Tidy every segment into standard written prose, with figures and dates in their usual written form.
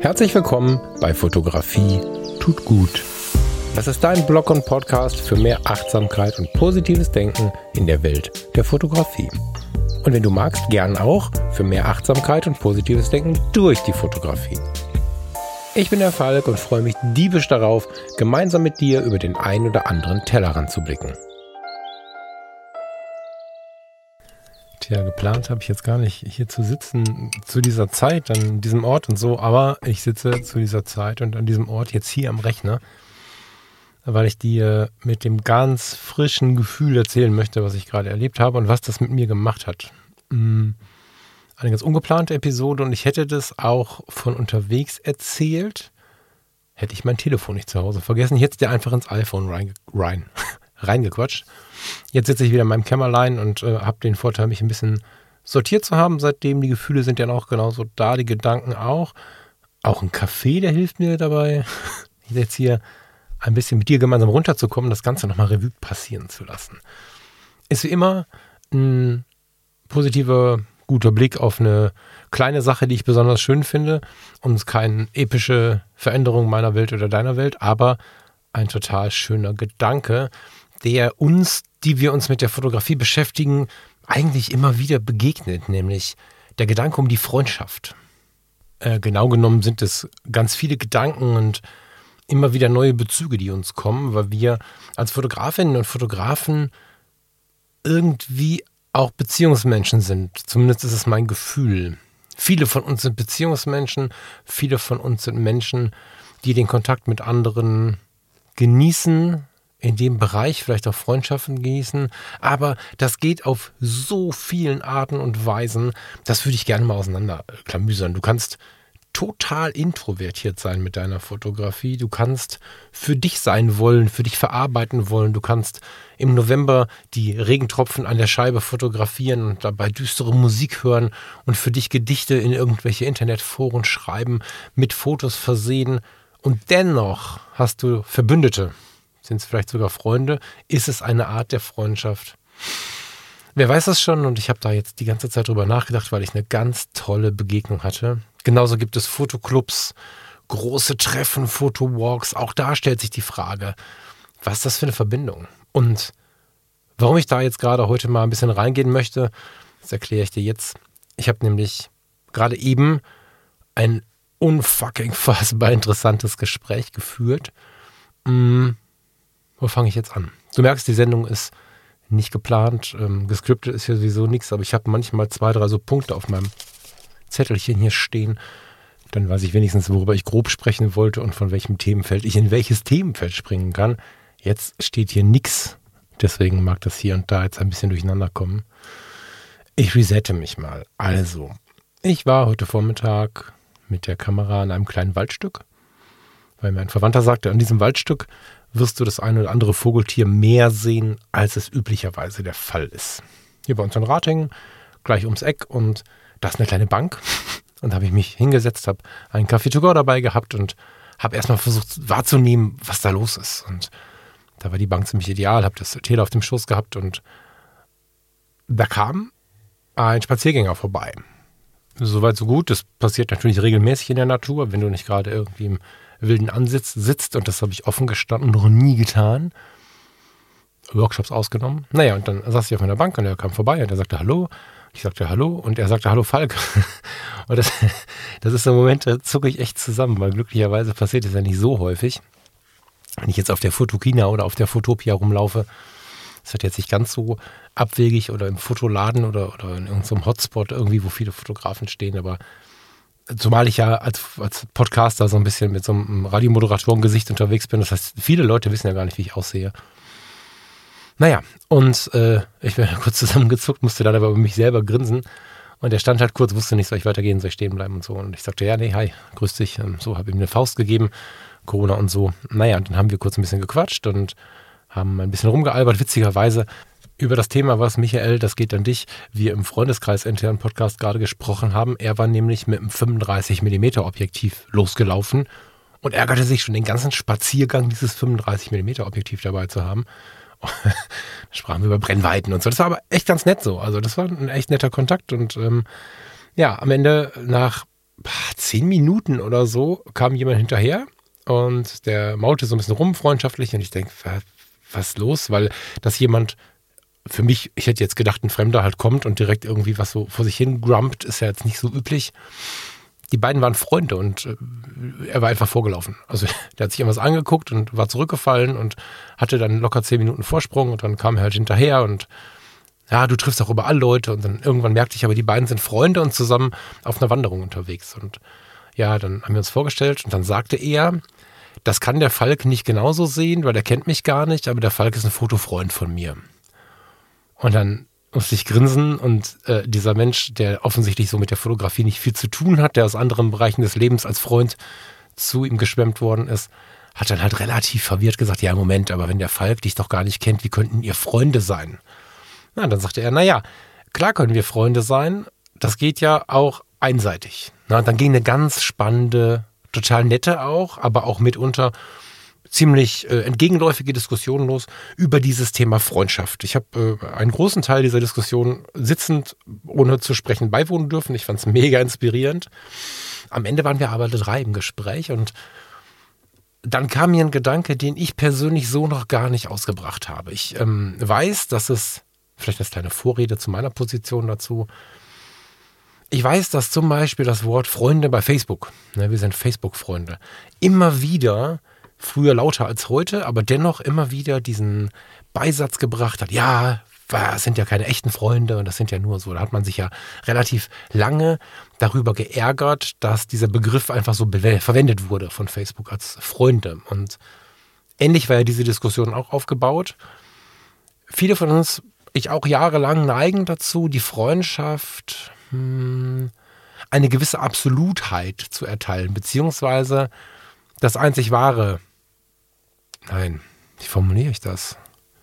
Herzlich willkommen bei Fotografie tut gut. Das ist dein Blog und Podcast für mehr Achtsamkeit und positives Denken in der Welt der Fotografie. Und wenn du magst, gern auch für mehr Achtsamkeit und positives Denken durch die Fotografie. Ich bin der Falk und freue mich diebisch darauf, gemeinsam mit dir über den ein oder anderen Tellerrand zu blicken. Tja, geplant habe ich jetzt gar nicht, hier zu sitzen zu dieser Zeit, an diesem Ort und so, aber ich sitze zu dieser Zeit und an diesem Ort jetzt hier am Rechner, weil ich dir mit dem ganz frischen Gefühl erzählen möchte, was ich gerade erlebt habe und was das mit mir gemacht hat. Eine ganz ungeplante Episode und ich hätte das auch von unterwegs erzählt, hätte ich mein Telefon nicht zu Hause vergessen. Ich hätte es dir einfach ins iPhone reingequatscht. Jetzt sitze ich wieder in meinem Kämmerlein und habe den Vorteil, mich ein bisschen sortiert zu haben. Seitdem die Gefühle sind ja auch genauso da, die Gedanken auch. Auch ein Kaffee, der hilft mir dabei, jetzt hier ein bisschen mit dir gemeinsam runterzukommen, das Ganze nochmal Revue passieren zu lassen. Ist wie immer ein positiver, guter Blick auf eine kleine Sache, die ich besonders schön finde und keine epische Veränderung meiner Welt oder deiner Welt, aber ein total schöner Gedanke, der uns, die wir uns mit der Fotografie beschäftigen, eigentlich immer wieder begegnet, nämlich der Gedanke um die Freundschaft. Genau genommen sind es ganz viele Gedanken und immer wieder neue Bezüge, die uns kommen, weil wir als Fotografinnen und Fotografen irgendwie auch Beziehungsmenschen sind. Zumindest ist es mein Gefühl. Viele von uns sind Beziehungsmenschen, viele von uns sind Menschen, die den Kontakt mit anderen genießen, in dem Bereich vielleicht auch Freundschaften genießen, aber das geht auf so vielen Arten und Weisen, das würde ich gerne mal auseinanderklamüsern. Du kannst total introvertiert sein mit deiner Fotografie, du kannst für dich sein wollen, für dich verarbeiten wollen, du kannst im November die Regentropfen an der Scheibe fotografieren und dabei düstere Musik hören und für dich Gedichte in irgendwelche Internetforen schreiben, mit Fotos versehen und dennoch hast du Verbündete. Sind es vielleicht sogar Freunde? Ist es eine Art der Freundschaft? Wer weiß das schon und ich habe da jetzt die ganze Zeit drüber nachgedacht, weil ich eine ganz tolle Begegnung hatte. Genauso gibt es Fotoclubs, große Treffen, Fotowalks. Auch da stellt sich die Frage, was ist das für eine Verbindung? Und warum ich da jetzt gerade heute mal ein bisschen reingehen möchte, das erkläre ich dir jetzt. Ich habe nämlich gerade eben ein unfucking fassbar interessantes Gespräch geführt. Wo fange ich jetzt an? Du merkst, die Sendung ist nicht geplant, gescriptet ist ja sowieso nichts, aber ich habe manchmal 2, 3 so Punkte auf meinem Zettelchen hier stehen. Dann weiß ich wenigstens, worüber ich grob sprechen wollte und von welchem Themenfeld ich in welches Themenfeld springen kann. Jetzt steht hier nichts, deswegen mag das hier und da jetzt ein bisschen durcheinander kommen. Ich resette mich mal. Also, ich war heute Vormittag mit der Kamera an einem kleinen Waldstück, weil mir ein Verwandter sagte, an diesem Waldstück wirst du das eine oder andere Vogeltier mehr sehen, als es üblicherweise der Fall ist. Hier bei uns in Ratingen, gleich ums Eck und da ist eine kleine Bank und da habe ich mich hingesetzt, habe einen Kaffee to go dabei gehabt und habe erstmal versucht wahrzunehmen, was da los ist. Und da war die Bank ziemlich ideal, habe das Tele auf dem Schoß gehabt und da kam ein Spaziergänger vorbei. Soweit so gut, das passiert natürlich regelmäßig in der Natur, wenn du nicht gerade irgendwie im wilden Ansitz sitzt und das habe ich offen gestanden noch nie getan. Workshops ausgenommen. Naja, und dann saß ich auf meiner Bank und er kam vorbei und er sagte Hallo. Ich sagte Hallo und er sagte Hallo Falk. Und das ist so ein Moment, da zucke ich echt zusammen, weil glücklicherweise passiert es ja nicht so häufig. Wenn ich jetzt auf der Fotokina oder auf der Fotopia rumlaufe, das hat jetzt nicht ganz so abwegig oder im Fotoladen oder in irgendeinem Hotspot irgendwie, wo viele Fotografen stehen, aber zumal ich ja als Podcaster so ein bisschen mit so einem Radiomoderatoren-Gesicht unterwegs bin. Das heißt, viele Leute wissen ja gar nicht, wie ich aussehe. Naja, und ich bin kurz zusammengezuckt, musste dann aber über mich selber grinsen. Und der stand halt kurz, wusste nicht, soll ich weitergehen, soll ich stehen bleiben und so. Und ich sagte, ja, nee, hi, grüß dich. So, habe ihm eine Faust gegeben, Corona und so. Naja, und dann haben wir kurz ein bisschen gequatscht und haben ein bisschen rumgealbert, witzigerweise. Über das Thema, was Michael, das geht an dich, wir im Freundeskreis internen Podcast gerade gesprochen haben. Er war nämlich mit einem 35mm Objektiv losgelaufen und ärgerte sich schon den ganzen Spaziergang, dieses 35mm Objektiv dabei zu haben. Da sprachen wir über Brennweiten und so. Das war aber echt ganz nett so. Also das war ein echt netter Kontakt und ja, am Ende nach 10 Minuten oder so kam jemand hinterher und der maulte so ein bisschen rum, freundschaftlich. Und ich denke, was ist los? Weil das jemand, für mich, ich hätte jetzt gedacht, ein Fremder halt kommt und direkt irgendwie was so vor sich hin grumpt, ist ja jetzt nicht so üblich. Die beiden waren Freunde und er war einfach vorgelaufen. Also der hat sich irgendwas angeguckt und war zurückgefallen und hatte dann locker 10 Minuten Vorsprung und dann kam er halt hinterher und ja, du triffst auch überall Leute und dann irgendwann merkte ich aber, die beiden sind Freunde und zusammen auf einer Wanderung unterwegs. Und ja, dann haben wir uns vorgestellt und dann sagte er, das kann der Falk nicht genauso sehen, weil er kennt mich gar nicht, aber der Falk ist ein Fotofreund von mir. Und dann musste ich grinsen und dieser Mensch, der offensichtlich so mit der Fotografie nicht viel zu tun hat, der aus anderen Bereichen des Lebens als Freund zu ihm geschwemmt worden ist, hat dann halt relativ verwirrt gesagt, ja Moment, aber wenn der Falk dich doch gar nicht kennt, wie könnten ihr Freunde sein? Na, dann sagte er, naja, klar können wir Freunde sein, das geht ja auch einseitig. Na, dann ging eine ganz spannende, total nette auch, aber auch mitunter ziemlich entgegenläufige Diskussion los über dieses Thema Freundschaft. Ich habe einen großen Teil dieser Diskussion sitzend, ohne zu sprechen, beiwohnen dürfen. Ich fand es mega inspirierend. Am Ende waren wir aber alle 3 im Gespräch und dann kam mir ein Gedanke, den ich persönlich so noch gar nicht ausgebracht habe. Ich weiß, dass es, vielleicht als kleine Vorrede zu meiner Position dazu, ich weiß, dass zum Beispiel das Wort Freunde bei Facebook, ne, wir sind Facebook-Freunde, immer wieder, früher lauter als heute, aber dennoch immer wieder diesen Beisatz gebracht hat, ja, das sind ja keine echten Freunde und das sind ja nur so. Da hat man sich ja relativ lange darüber geärgert, dass dieser Begriff einfach so verwendet wurde von Facebook als Freunde. Und ähnlich war ja diese Diskussion auch aufgebaut. Viele von uns, ich auch jahrelang, neigen dazu, die Freundschaft eine gewisse Absolutheit zu erteilen, beziehungsweise das einzig Wahre. Nein, wie formuliere ich das?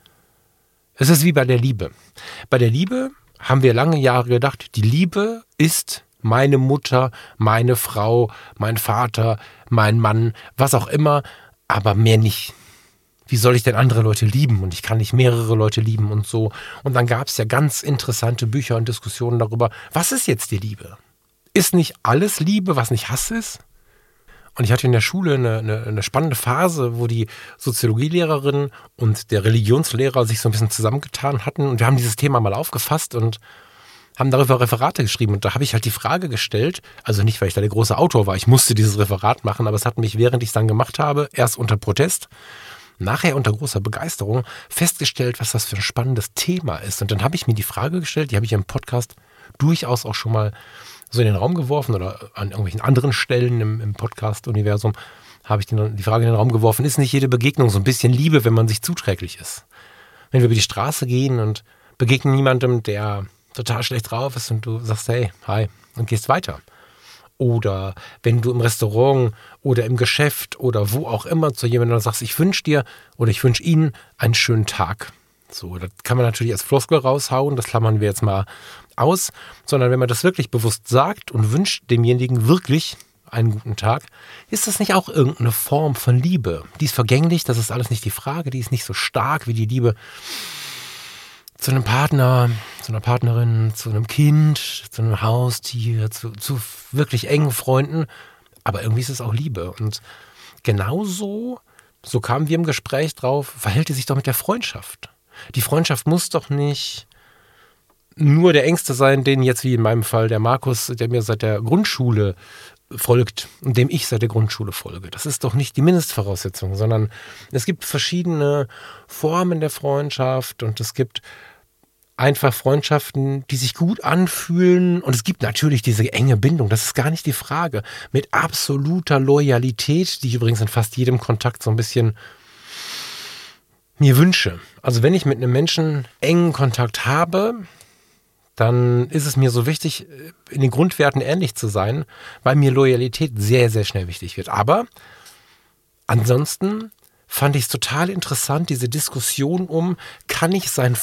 Es ist wie bei der Liebe. Bei der Liebe haben wir lange Jahre gedacht, die Liebe ist meine Mutter, meine Frau, mein Vater, mein Mann, was auch immer, aber mehr nicht. Wie soll ich denn andere Leute lieben? Und ich kann nicht mehrere Leute lieben und so. Und dann gab es ja ganz interessante Bücher und Diskussionen darüber, was ist jetzt die Liebe? Ist nicht alles Liebe, was nicht Hass ist? Und ich hatte in der Schule eine spannende Phase, wo die Soziologielehrerin und der Religionslehrer sich so ein bisschen zusammengetan hatten. Und wir haben dieses Thema mal aufgefasst und haben darüber Referate geschrieben. Und da habe ich halt die Frage gestellt, also nicht, weil ich da der große Autor war, ich musste dieses Referat machen, aber es hat mich, während ich es dann gemacht habe, erst unter Protest, nachher unter großer Begeisterung festgestellt, was das für ein spannendes Thema ist. Und dann habe ich mir die Frage gestellt, die habe ich im Podcast durchaus auch schon mal so in den Raum geworfen oder an irgendwelchen anderen Stellen im Podcast-Universum habe ich die Frage in den Raum geworfen, ist nicht jede Begegnung so ein bisschen Liebe, wenn man sich zuträglich ist? Wenn wir über die Straße gehen und begegnen jemandem, der total schlecht drauf ist und du sagst, hey, hi, und gehst weiter. Oder wenn du im Restaurant oder im Geschäft oder wo auch immer zu jemandem sagst, ich wünsche dir oder ich wünsche Ihnen einen schönen Tag. So, das kann man natürlich als Floskel raushauen, das klammern wir jetzt mal aus, sondern wenn man das wirklich bewusst sagt und wünscht demjenigen wirklich einen guten Tag, ist das nicht auch irgendeine Form von Liebe? Die ist vergänglich, das ist alles nicht die Frage, die ist nicht so stark wie die Liebe zu einem Partner, zu einer Partnerin, zu einem Kind, zu einem Haustier, zu wirklich engen Freunden, aber irgendwie ist es auch Liebe. Und genauso, so kamen wir im Gespräch drauf, verhält es sich doch mit der Freundschaft. Die Freundschaft muss doch nicht nur der Engste sein, den jetzt wie in meinem Fall der Markus, der mir seit der Grundschule folgt und dem ich seit der Grundschule folge. Das ist doch nicht die Mindestvoraussetzung, sondern es gibt verschiedene Formen der Freundschaft und es gibt einfach Freundschaften, die sich gut anfühlen und es gibt natürlich diese enge Bindung, das ist gar nicht die Frage, mit absoluter Loyalität, die ich übrigens in fast jedem Kontakt so ein bisschen mir wünsche. Also wenn ich mit einem Menschen engen Kontakt habe, dann ist es mir so wichtig, in den Grundwerten ähnlich zu sein, weil mir Loyalität sehr, sehr schnell wichtig wird. Aber ansonsten fand ich es total interessant, diese Diskussion um, kann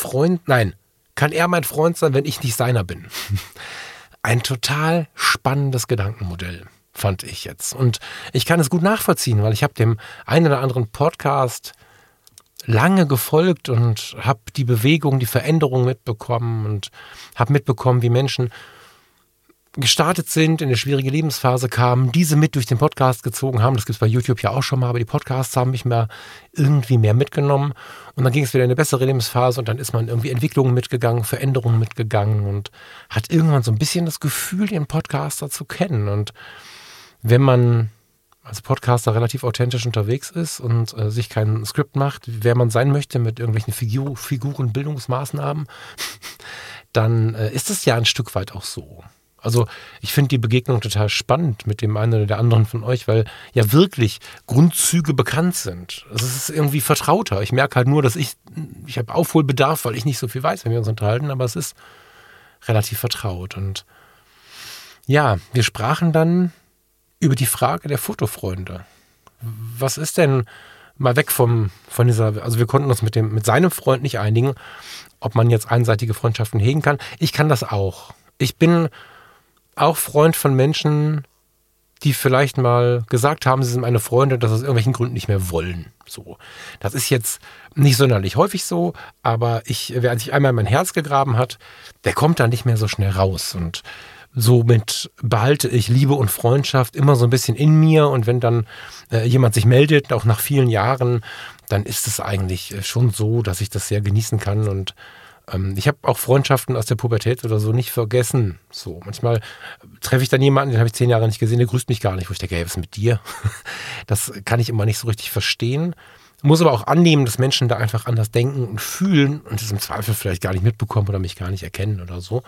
er mein Freund sein, wenn ich nicht seiner bin? Ein total spannendes Gedankenmodell, fand ich jetzt. Und ich kann es gut nachvollziehen, weil ich habe dem einen oder anderen Podcast lange gefolgt und habe die Bewegung, die Veränderung mitbekommen und habe mitbekommen, wie Menschen gestartet sind, in eine schwierige Lebensphase kamen, diese mit durch den Podcast gezogen haben. Das gibt es bei YouTube ja auch schon mal, aber die Podcasts haben mich mehr irgendwie mehr mitgenommen. Und dann ging es wieder in eine bessere Lebensphase und dann ist man irgendwie Entwicklungen mitgegangen, Veränderungen mitgegangen und hat irgendwann so ein bisschen das Gefühl, den Podcaster zu kennen. Und wenn man als Podcaster relativ authentisch unterwegs ist und sich kein Skript macht, wer man sein möchte mit irgendwelchen Figuren, Bildungsmaßnahmen, dann ist es ja ein Stück weit auch so. Also ich finde die Begegnung total spannend mit dem einen oder der anderen von euch, weil ja wirklich Grundzüge bekannt sind. Es ist irgendwie vertrauter. Ich merke halt nur, dass ich habe Aufholbedarf, weil ich nicht so viel weiß, wenn wir uns unterhalten, aber es ist relativ vertraut. Und ja, wir sprachen dann über die Frage der Fotofreunde. Was ist denn mal weg von dieser, also wir konnten uns mit seinem Freund nicht einigen, ob man jetzt einseitige Freundschaften hegen kann. Ich kann das auch. Ich bin auch Freund von Menschen, die vielleicht mal gesagt haben, sie sind meine Freunde, das aus irgendwelchen Gründen nicht mehr wollen. So. Das ist jetzt nicht sonderlich häufig so, aber wer sich einmal in mein Herz gegraben hat, der kommt da nicht mehr so schnell raus. Und somit behalte ich Liebe und Freundschaft immer so ein bisschen in mir. Und wenn dann jemand sich meldet, auch nach vielen Jahren, dann ist es eigentlich schon so, dass ich das sehr genießen kann. Und ich habe auch Freundschaften aus der Pubertät oder so nicht vergessen. So, manchmal treffe ich dann jemanden, den habe ich 10 Jahre nicht gesehen, der grüßt mich gar nicht, wo ich denke, hey, was ist mit dir? Das kann ich immer nicht so richtig verstehen. Muss aber auch annehmen, dass Menschen da einfach anders denken und fühlen und es im Zweifel vielleicht gar nicht mitbekommen oder mich gar nicht erkennen oder so.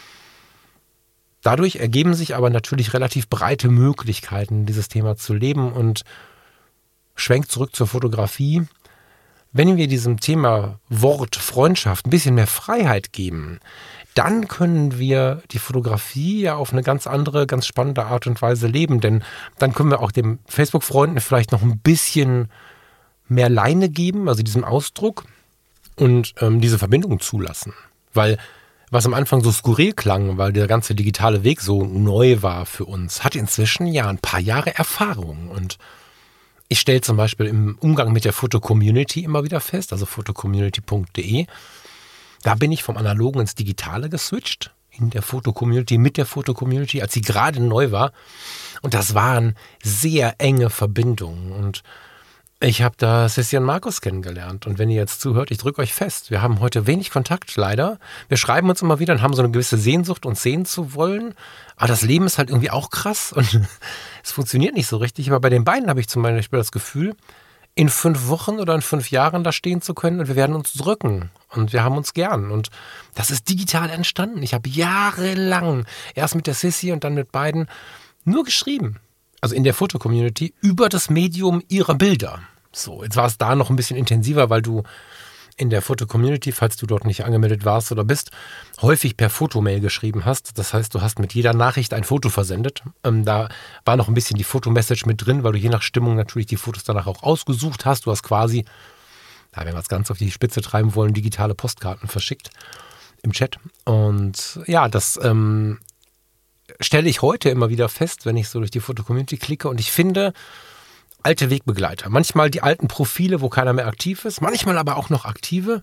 Dadurch ergeben sich aber natürlich relativ breite Möglichkeiten, dieses Thema zu leben und schwenkt zurück zur Fotografie. Wenn wir diesem Thema Wort Freundschaft ein bisschen mehr Freiheit geben, dann können wir die Fotografie ja auf eine ganz andere, ganz spannende Art und Weise leben. Denn dann können wir auch den Facebook-Freunden vielleicht noch ein bisschen mehr Leine geben, also diesem Ausdruck, und diese Verbindung zulassen. Weil was am Anfang so skurril klang, weil der ganze digitale Weg so neu war für uns, hat inzwischen ja ein paar Jahre Erfahrung. Und ich stelle zum Beispiel im Umgang mit der Foto-Community immer wieder fest, also fotocommunity.de, da bin ich vom Analogen ins Digitale geswitcht, in der Foto-Community, mit der Foto-Community, als sie gerade neu war. Und das waren sehr enge Verbindungen. Und ich habe da Sissi und Markus kennengelernt. Und wenn ihr jetzt zuhört, ich drücke euch fest, wir haben heute wenig Kontakt, leider. Wir schreiben uns immer wieder und haben so eine gewisse Sehnsucht, uns sehen zu wollen. Aber das Leben ist halt irgendwie auch krass und es funktioniert nicht so richtig. Aber bei den beiden habe ich zum Beispiel das Gefühl, in 5 Wochen oder in 5 Jahren da stehen zu können und wir werden uns drücken. Und wir haben uns gern. Und das ist digital entstanden. Ich habe jahrelang erst mit der Sissi und dann mit beiden nur geschrieben. Also in der Foto-Community, über das Medium ihrer Bilder. So, jetzt war es da noch ein bisschen intensiver, weil du in der Foto-Community, falls du dort nicht angemeldet warst oder bist, häufig per Fotomail geschrieben hast. Das heißt, du hast mit jeder Nachricht ein Foto versendet. Da war noch ein bisschen die Fotomessage mit drin, weil du je nach Stimmung natürlich die Fotos danach auch ausgesucht hast. Du hast quasi, wenn wir es ganz auf die Spitze treiben wollen, digitale Postkarten verschickt im Chat. Und ja, das stelle ich heute immer wieder fest, wenn ich so durch die Foto-Community klicke. Und ich finde alte Wegbegleiter. Manchmal die alten Profile, wo keiner mehr aktiv ist. Manchmal aber auch noch aktive.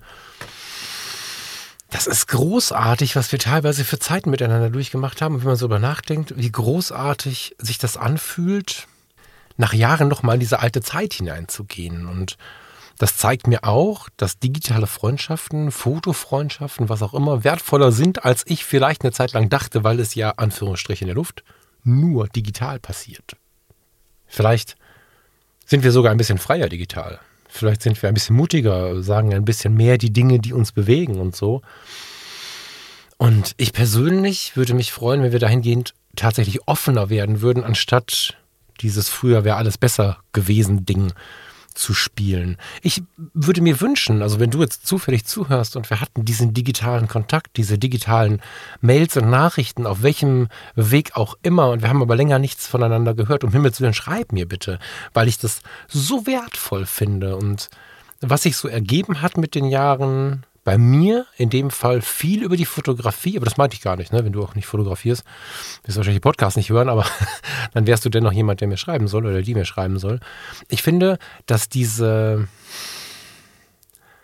Das ist großartig, was wir teilweise für Zeiten miteinander durchgemacht haben. Und wenn man so darüber nachdenkt, wie großartig sich das anfühlt, nach Jahren nochmal in diese alte Zeit hineinzugehen. Und das zeigt mir auch, dass digitale Freundschaften, Fotofreundschaften, was auch immer, wertvoller sind, als ich vielleicht eine Zeit lang dachte, weil es ja, Anführungsstriche in der Luft, nur digital passiert. Vielleicht sind wir sogar ein bisschen freier digital. Vielleicht sind wir ein bisschen mutiger, sagen ein bisschen mehr die Dinge, die uns bewegen und so. Und ich persönlich würde mich freuen, wenn wir dahingehend tatsächlich offener werden würden, anstatt dieses früher wäre alles besser gewesen Ding zu spielen. Ich würde mir wünschen, also wenn du jetzt zufällig zuhörst und wir hatten diesen digitalen Kontakt, diese digitalen Mails und Nachrichten, auf welchem Weg auch immer, und wir haben aber länger nichts voneinander gehört, um Himmels Willen, schreib mir bitte, weil ich das so wertvoll finde. Und was sich so ergeben hat mit den Jahren, bei mir in dem Fall viel über die Fotografie, aber das meinte ich gar nicht, ne? Wenn du auch nicht fotografierst, wirst du wahrscheinlich die Podcasts nicht hören, aber dann wärst du dennoch jemand, der mir schreiben soll oder die mir schreiben soll. Ich finde, dass diese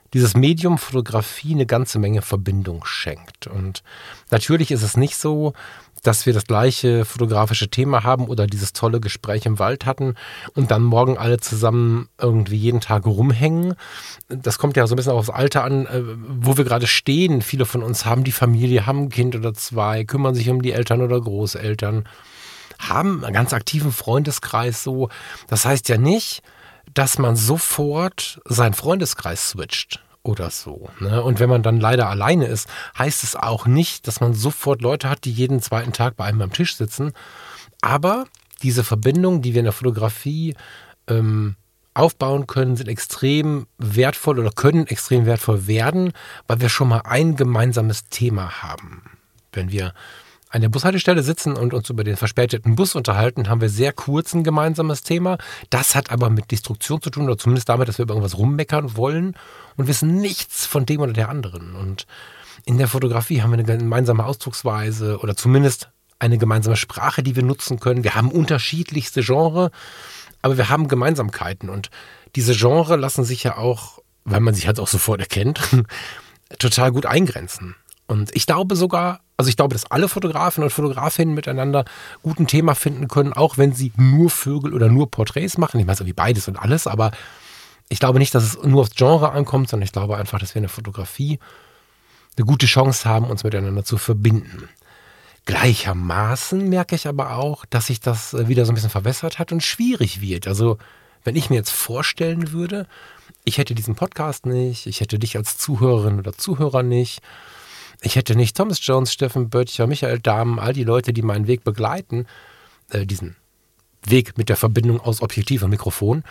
dieses Medium Fotografie eine ganze Menge Verbindung schenkt. Und natürlich ist es nicht so, dass wir das gleiche fotografische Thema haben oder dieses tolle Gespräch im Wald hatten und dann morgen alle zusammen irgendwie jeden Tag rumhängen. Das kommt ja so ein bisschen aufs Alter an, wo wir gerade stehen. Viele von uns haben die Familie, haben ein Kind oder zwei, kümmern sich um die Eltern oder Großeltern, haben einen ganz aktiven Freundeskreis so. Das heißt ja nicht, dass man sofort seinen Freundeskreis switcht oder so. Ne? Und wenn man dann leider alleine ist, heißt es auch nicht, dass man sofort Leute hat, die jeden zweiten Tag bei einem am Tisch sitzen. Aber diese Verbindungen, die wir in der Fotografie aufbauen können, sind extrem wertvoll oder können extrem wertvoll werden, weil wir schon mal ein gemeinsames Thema haben. Wenn wir an der Bushaltestelle sitzen und uns über den verspäteten Bus unterhalten, haben wir sehr kurz ein gemeinsames Thema. Das hat aber mit Destruktion zu tun oder zumindest damit, dass wir über irgendwas rummeckern wollen und wissen nichts von dem oder der anderen. Und in der Fotografie haben wir eine gemeinsame Ausdrucksweise oder zumindest eine gemeinsame Sprache, die wir nutzen können. Wir haben unterschiedlichste Genres, aber wir haben Gemeinsamkeiten. Und diese Genres lassen sich ja auch, weil man sich halt auch sofort erkennt, total gut eingrenzen. Und ich glaube sogar, dass alle Fotografen und Fotografinnen miteinander gut ein Thema finden können, auch wenn sie nur Vögel oder nur Porträts machen. Ich meine, so wie beides und alles, aber ich glaube nicht, dass es nur aufs Genre ankommt, sondern ich glaube einfach, dass wir in der Fotografie eine gute Chance haben, uns miteinander zu verbinden. Gleichermaßen merke ich aber auch, dass sich das wieder so ein bisschen verwässert hat und schwierig wird. Also wenn ich mir jetzt vorstellen würde, ich hätte diesen Podcast nicht, ich hätte dich als Zuhörerin oder Zuhörer nicht, ich hätte nicht Thomas Jones, Steffen Böttcher, Michael Dahmen, all die Leute, die meinen Weg begleiten, diesen Weg mit der Verbindung aus Objektiv und Mikrofon.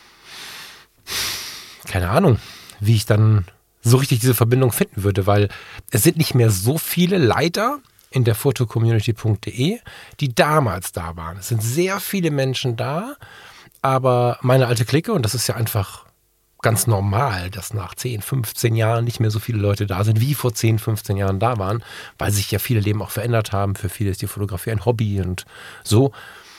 Keine Ahnung, wie ich dann so richtig diese Verbindung finden würde, weil es sind nicht mehr so viele leider in der fotocommunity.de, die damals da waren. Es sind sehr viele Menschen da, aber meine alte Clique, und das ist ja einfach ganz normal, dass nach 10, 15 Jahren nicht mehr so viele Leute da sind, wie vor 10, 15 Jahren da waren, weil sich ja viele Leben auch verändert haben. Für viele ist die Fotografie ein Hobby und so.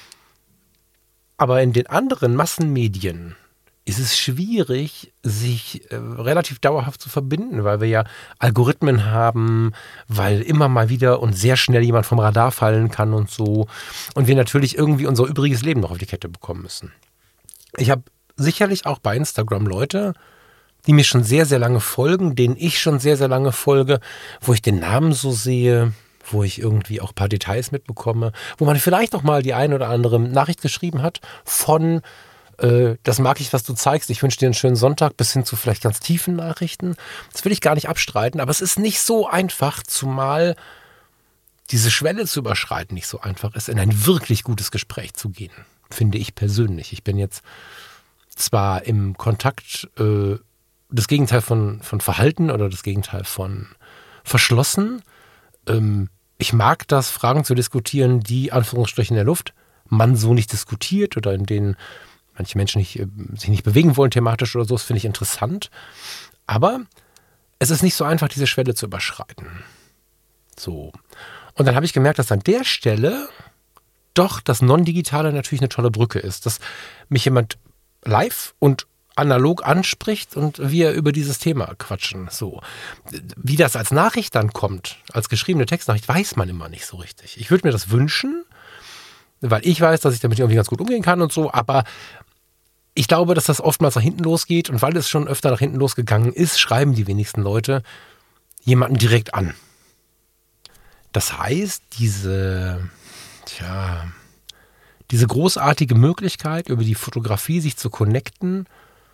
Aber in den anderen Massenmedien ist es schwierig, sich relativ dauerhaft zu verbinden, weil wir ja Algorithmen haben, weil immer mal wieder und sehr schnell jemand vom Radar fallen kann und so. Und wir natürlich irgendwie unser übriges Leben noch auf die Kette bekommen müssen. Ich habe sicherlich auch bei Instagram Leute, die mir schon sehr, sehr lange folgen, denen ich schon sehr, sehr lange folge, wo ich den Namen so sehe, wo ich irgendwie auch ein paar Details mitbekomme, wo man vielleicht auch mal die ein oder andere Nachricht geschrieben hat von das mag ich, was du zeigst, ich wünsche dir einen schönen Sonntag, bis hin zu vielleicht ganz tiefen Nachrichten. Das will ich gar nicht abstreiten, aber es ist nicht so einfach, zumal diese Schwelle zu überschreiten nicht so einfach ist, in ein wirklich gutes Gespräch zu gehen, finde ich persönlich. Ich bin jetzt zwar im Kontakt das Gegenteil von Verhalten oder das Gegenteil von verschlossen. Ich mag das, Fragen zu diskutieren, die Anführungsstrichen in der Luft man so nicht diskutiert oder in denen manche Menschen sich nicht bewegen wollen thematisch oder so. Das finde ich interessant. Aber es ist nicht so einfach, diese Schwelle zu überschreiten. So. Und dann habe ich gemerkt, dass an der Stelle doch das Non-Digitale natürlich eine tolle Brücke ist. Dass mich jemand live und analog anspricht und wir über dieses Thema quatschen. So. Wie das als Nachricht dann kommt, als geschriebene Textnachricht, weiß man immer nicht so richtig. Ich würde mir das wünschen, weil ich weiß, dass ich damit irgendwie ganz gut umgehen kann und so, aber ich glaube, dass das oftmals nach hinten losgeht und weil es schon öfter nach hinten losgegangen ist, schreiben die wenigsten Leute jemanden direkt an. Das heißt, diese großartige Möglichkeit, über die Fotografie sich zu connecten,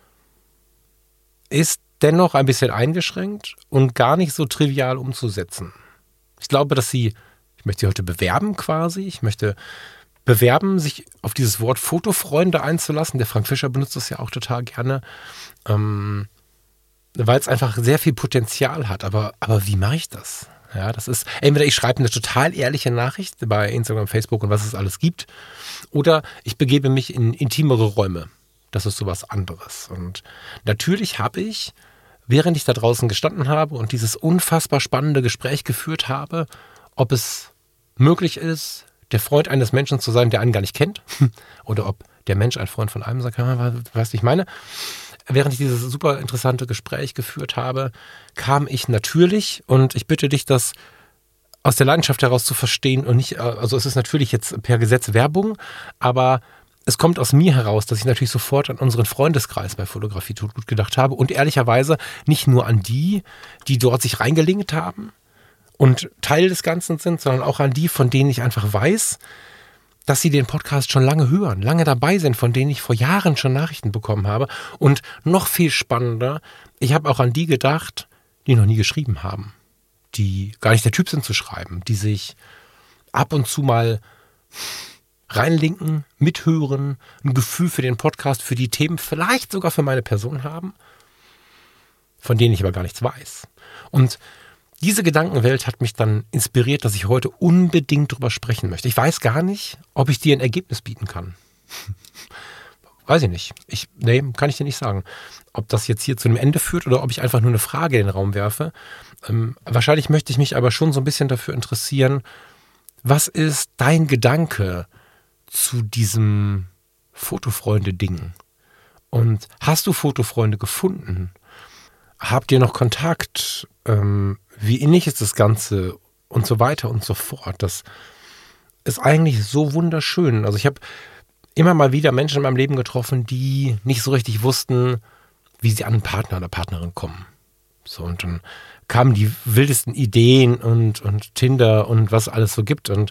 ist dennoch ein bisschen eingeschränkt und gar nicht so trivial umzusetzen. Ich glaube, ich möchte sie heute bewerben quasi, ich möchte bewerben, sich auf dieses Wort Fotofreunde einzulassen. Der Frank Fischer benutzt das ja auch total gerne, weil es einfach sehr viel Potenzial hat. Aber wie mache ich das? Ja, das ist, entweder ich schreibe eine total ehrliche Nachricht bei Instagram, Facebook und was es alles gibt, oder ich begebe mich in intimere Räume. Das ist sowas anderes. Und natürlich habe ich, während ich da draußen gestanden habe und dieses unfassbar spannende Gespräch geführt habe, ob es möglich ist, der Freund eines Menschen zu sein, der einen gar nicht kennt, oder ob der Mensch ein Freund von einem sein kann, weißt du, ich meine, während ich dieses super interessante Gespräch geführt habe, kam ich natürlich, und ich bitte dich, das aus der Leidenschaft heraus zu verstehen und nicht, also es ist natürlich jetzt per Gesetz Werbung, aber es kommt aus mir heraus, dass ich natürlich sofort an unseren Freundeskreis bei Fotografie tut gut gedacht habe und ehrlicherweise nicht nur an die dort sich reingelinkt haben und Teil des Ganzen sind, sondern auch an die, von denen ich einfach weiß, dass sie den Podcast schon lange hören, lange dabei sind, von denen ich vor Jahren schon Nachrichten bekommen habe. Und noch viel spannender, ich habe auch an die gedacht, die noch nie geschrieben haben, die gar nicht der Typ sind zu schreiben, die sich ab und zu mal reinlinken, mithören, ein Gefühl für den Podcast, für die Themen, vielleicht sogar für meine Person haben, von denen ich aber gar nichts weiß. Und diese Gedankenwelt hat mich dann inspiriert, dass ich heute unbedingt drüber sprechen möchte. Ich weiß gar nicht, ob ich dir ein Ergebnis bieten kann. Weiß ich nicht. Nee, kann ich dir nicht sagen. Ob das jetzt hier zu einem Ende führt oder ob ich einfach nur eine Frage in den Raum werfe. Wahrscheinlich möchte ich mich aber schon so ein bisschen dafür interessieren, was ist dein Gedanke zu diesem Fotofreunde-Ding? Und hast du Fotofreunde gefunden? Habt ihr noch Kontakt? Wie innig ist das Ganze? Und so weiter und so fort. Das ist eigentlich so wunderschön. Also ich habe immer mal wieder Menschen in meinem Leben getroffen, die nicht so richtig wussten, wie sie an einen Partner oder Partnerin kommen. So, und dann kamen die wildesten Ideen und Tinder und was alles so gibt. Und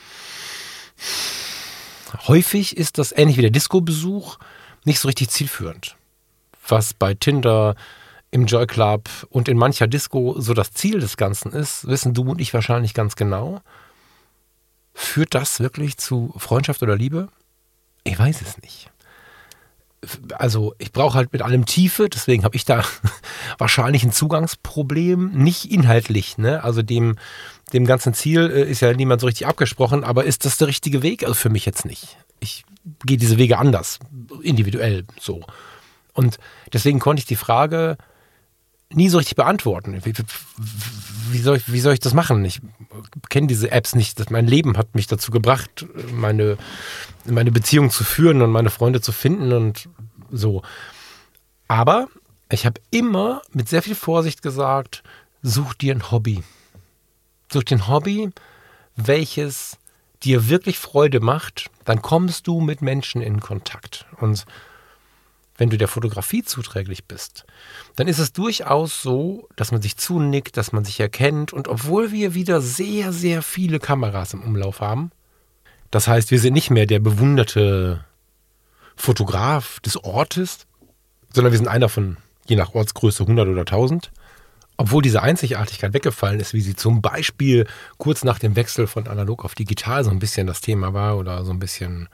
häufig ist das ähnlich wie der Disco-Besuch nicht so richtig zielführend. Was bei Tinder, im Joy Club und in mancher Disco so das Ziel des Ganzen ist, wissen du und ich wahrscheinlich ganz genau. Führt das wirklich zu Freundschaft oder Liebe? Ich weiß es nicht. Also ich brauche halt mit allem Tiefe, deswegen habe ich da wahrscheinlich ein Zugangsproblem, nicht inhaltlich, ne? Also dem ganzen Ziel ist ja niemand so richtig abgesprochen, aber ist das der richtige Weg? Also für mich jetzt nicht. Ich gehe diese Wege anders, individuell so. Und deswegen konnte ich die Frage nie so richtig beantworten. Wie soll ich das machen? Ich kenne diese Apps nicht. Mein Leben hat mich dazu gebracht, meine Beziehung zu führen und meine Freunde zu finden und so. Aber ich habe immer mit sehr viel Vorsicht gesagt, such dir ein Hobby. Such dir ein Hobby, welches dir wirklich Freude macht, dann kommst du mit Menschen in Kontakt. Und wenn du der Fotografie zuträglich bist, dann ist es durchaus so, dass man sich zunickt, dass man sich erkennt. Und obwohl wir wieder sehr, sehr viele Kameras im Umlauf haben, das heißt, wir sind nicht mehr der bewunderte Fotograf des Ortes, sondern wir sind einer von, je nach Ortsgröße, 100 oder 1000. Obwohl diese Einzigartigkeit weggefallen ist, wie sie zum Beispiel kurz nach dem Wechsel von analog auf digital so ein bisschen das Thema war oder so ein bisschen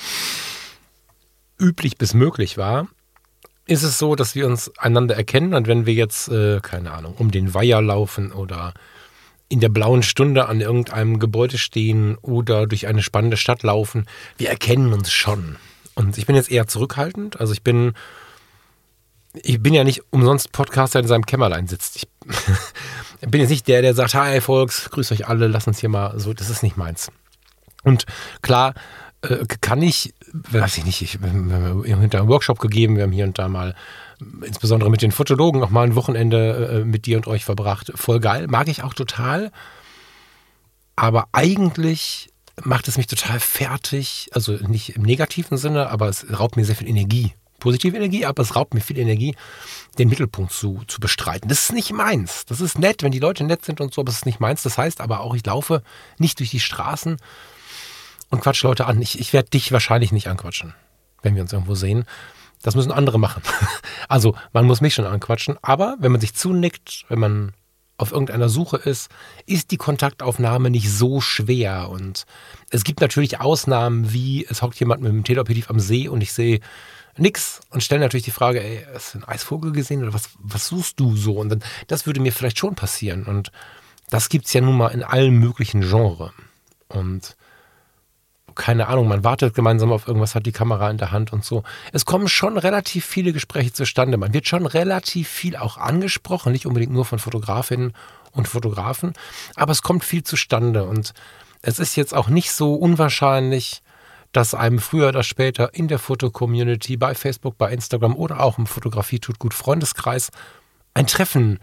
üblich bis möglich war, ist es so, dass wir uns einander erkennen und wenn wir jetzt, keine Ahnung, um den Weiher laufen oder in der blauen Stunde an irgendeinem Gebäude stehen oder durch eine spannende Stadt laufen, wir erkennen uns schon. Und ich bin jetzt eher zurückhaltend, also ich bin ja nicht umsonst Podcaster in seinem Kämmerlein sitzt. Ich bin jetzt nicht der sagt, hi Volks, grüßt euch alle, lass uns hier mal so, das ist nicht meins. Und klar, kann ich, weiß ich nicht, wir haben hinter einen Workshop gegeben, wir haben hier und da mal, insbesondere mit den Fotologen, auch mal ein Wochenende mit dir und euch verbracht. Voll geil, mag ich auch total. Aber eigentlich macht es mich total fertig, also nicht im negativen Sinne, aber es raubt mir sehr viel Energie. Positive Energie, aber es raubt mir viel Energie, den Mittelpunkt zu bestreiten. Das ist nicht meins. Das ist nett, wenn die Leute nett sind und so, aber es ist nicht meins. Das heißt aber auch, ich laufe nicht durch die Straßen und quatsche Leute an. Ich werde dich wahrscheinlich nicht anquatschen, wenn wir uns irgendwo sehen. Das müssen andere machen. Also man muss mich schon anquatschen, aber wenn man sich zunickt, wenn man auf irgendeiner Suche ist die Kontaktaufnahme nicht so schwer. Und es gibt natürlich Ausnahmen, wie es hockt jemand mit dem Teleobjektiv am See und ich sehe nix und stelle natürlich die Frage, ey, hast du einen Eisvogel gesehen oder was suchst du so? Und dann, das würde mir vielleicht schon passieren. Und das gibt es ja nun mal in allen möglichen Genres. Und keine Ahnung, man wartet gemeinsam auf irgendwas, hat die Kamera in der Hand und so. Es kommen schon relativ viele Gespräche zustande. Man wird schon relativ viel auch angesprochen, nicht unbedingt nur von Fotografinnen und Fotografen, aber es kommt viel zustande. Und es ist jetzt auch nicht so unwahrscheinlich, dass einem früher oder später in der Foto-Community, bei Facebook, bei Instagram oder auch im Fotografie tut gut Freundeskreis ein Treffen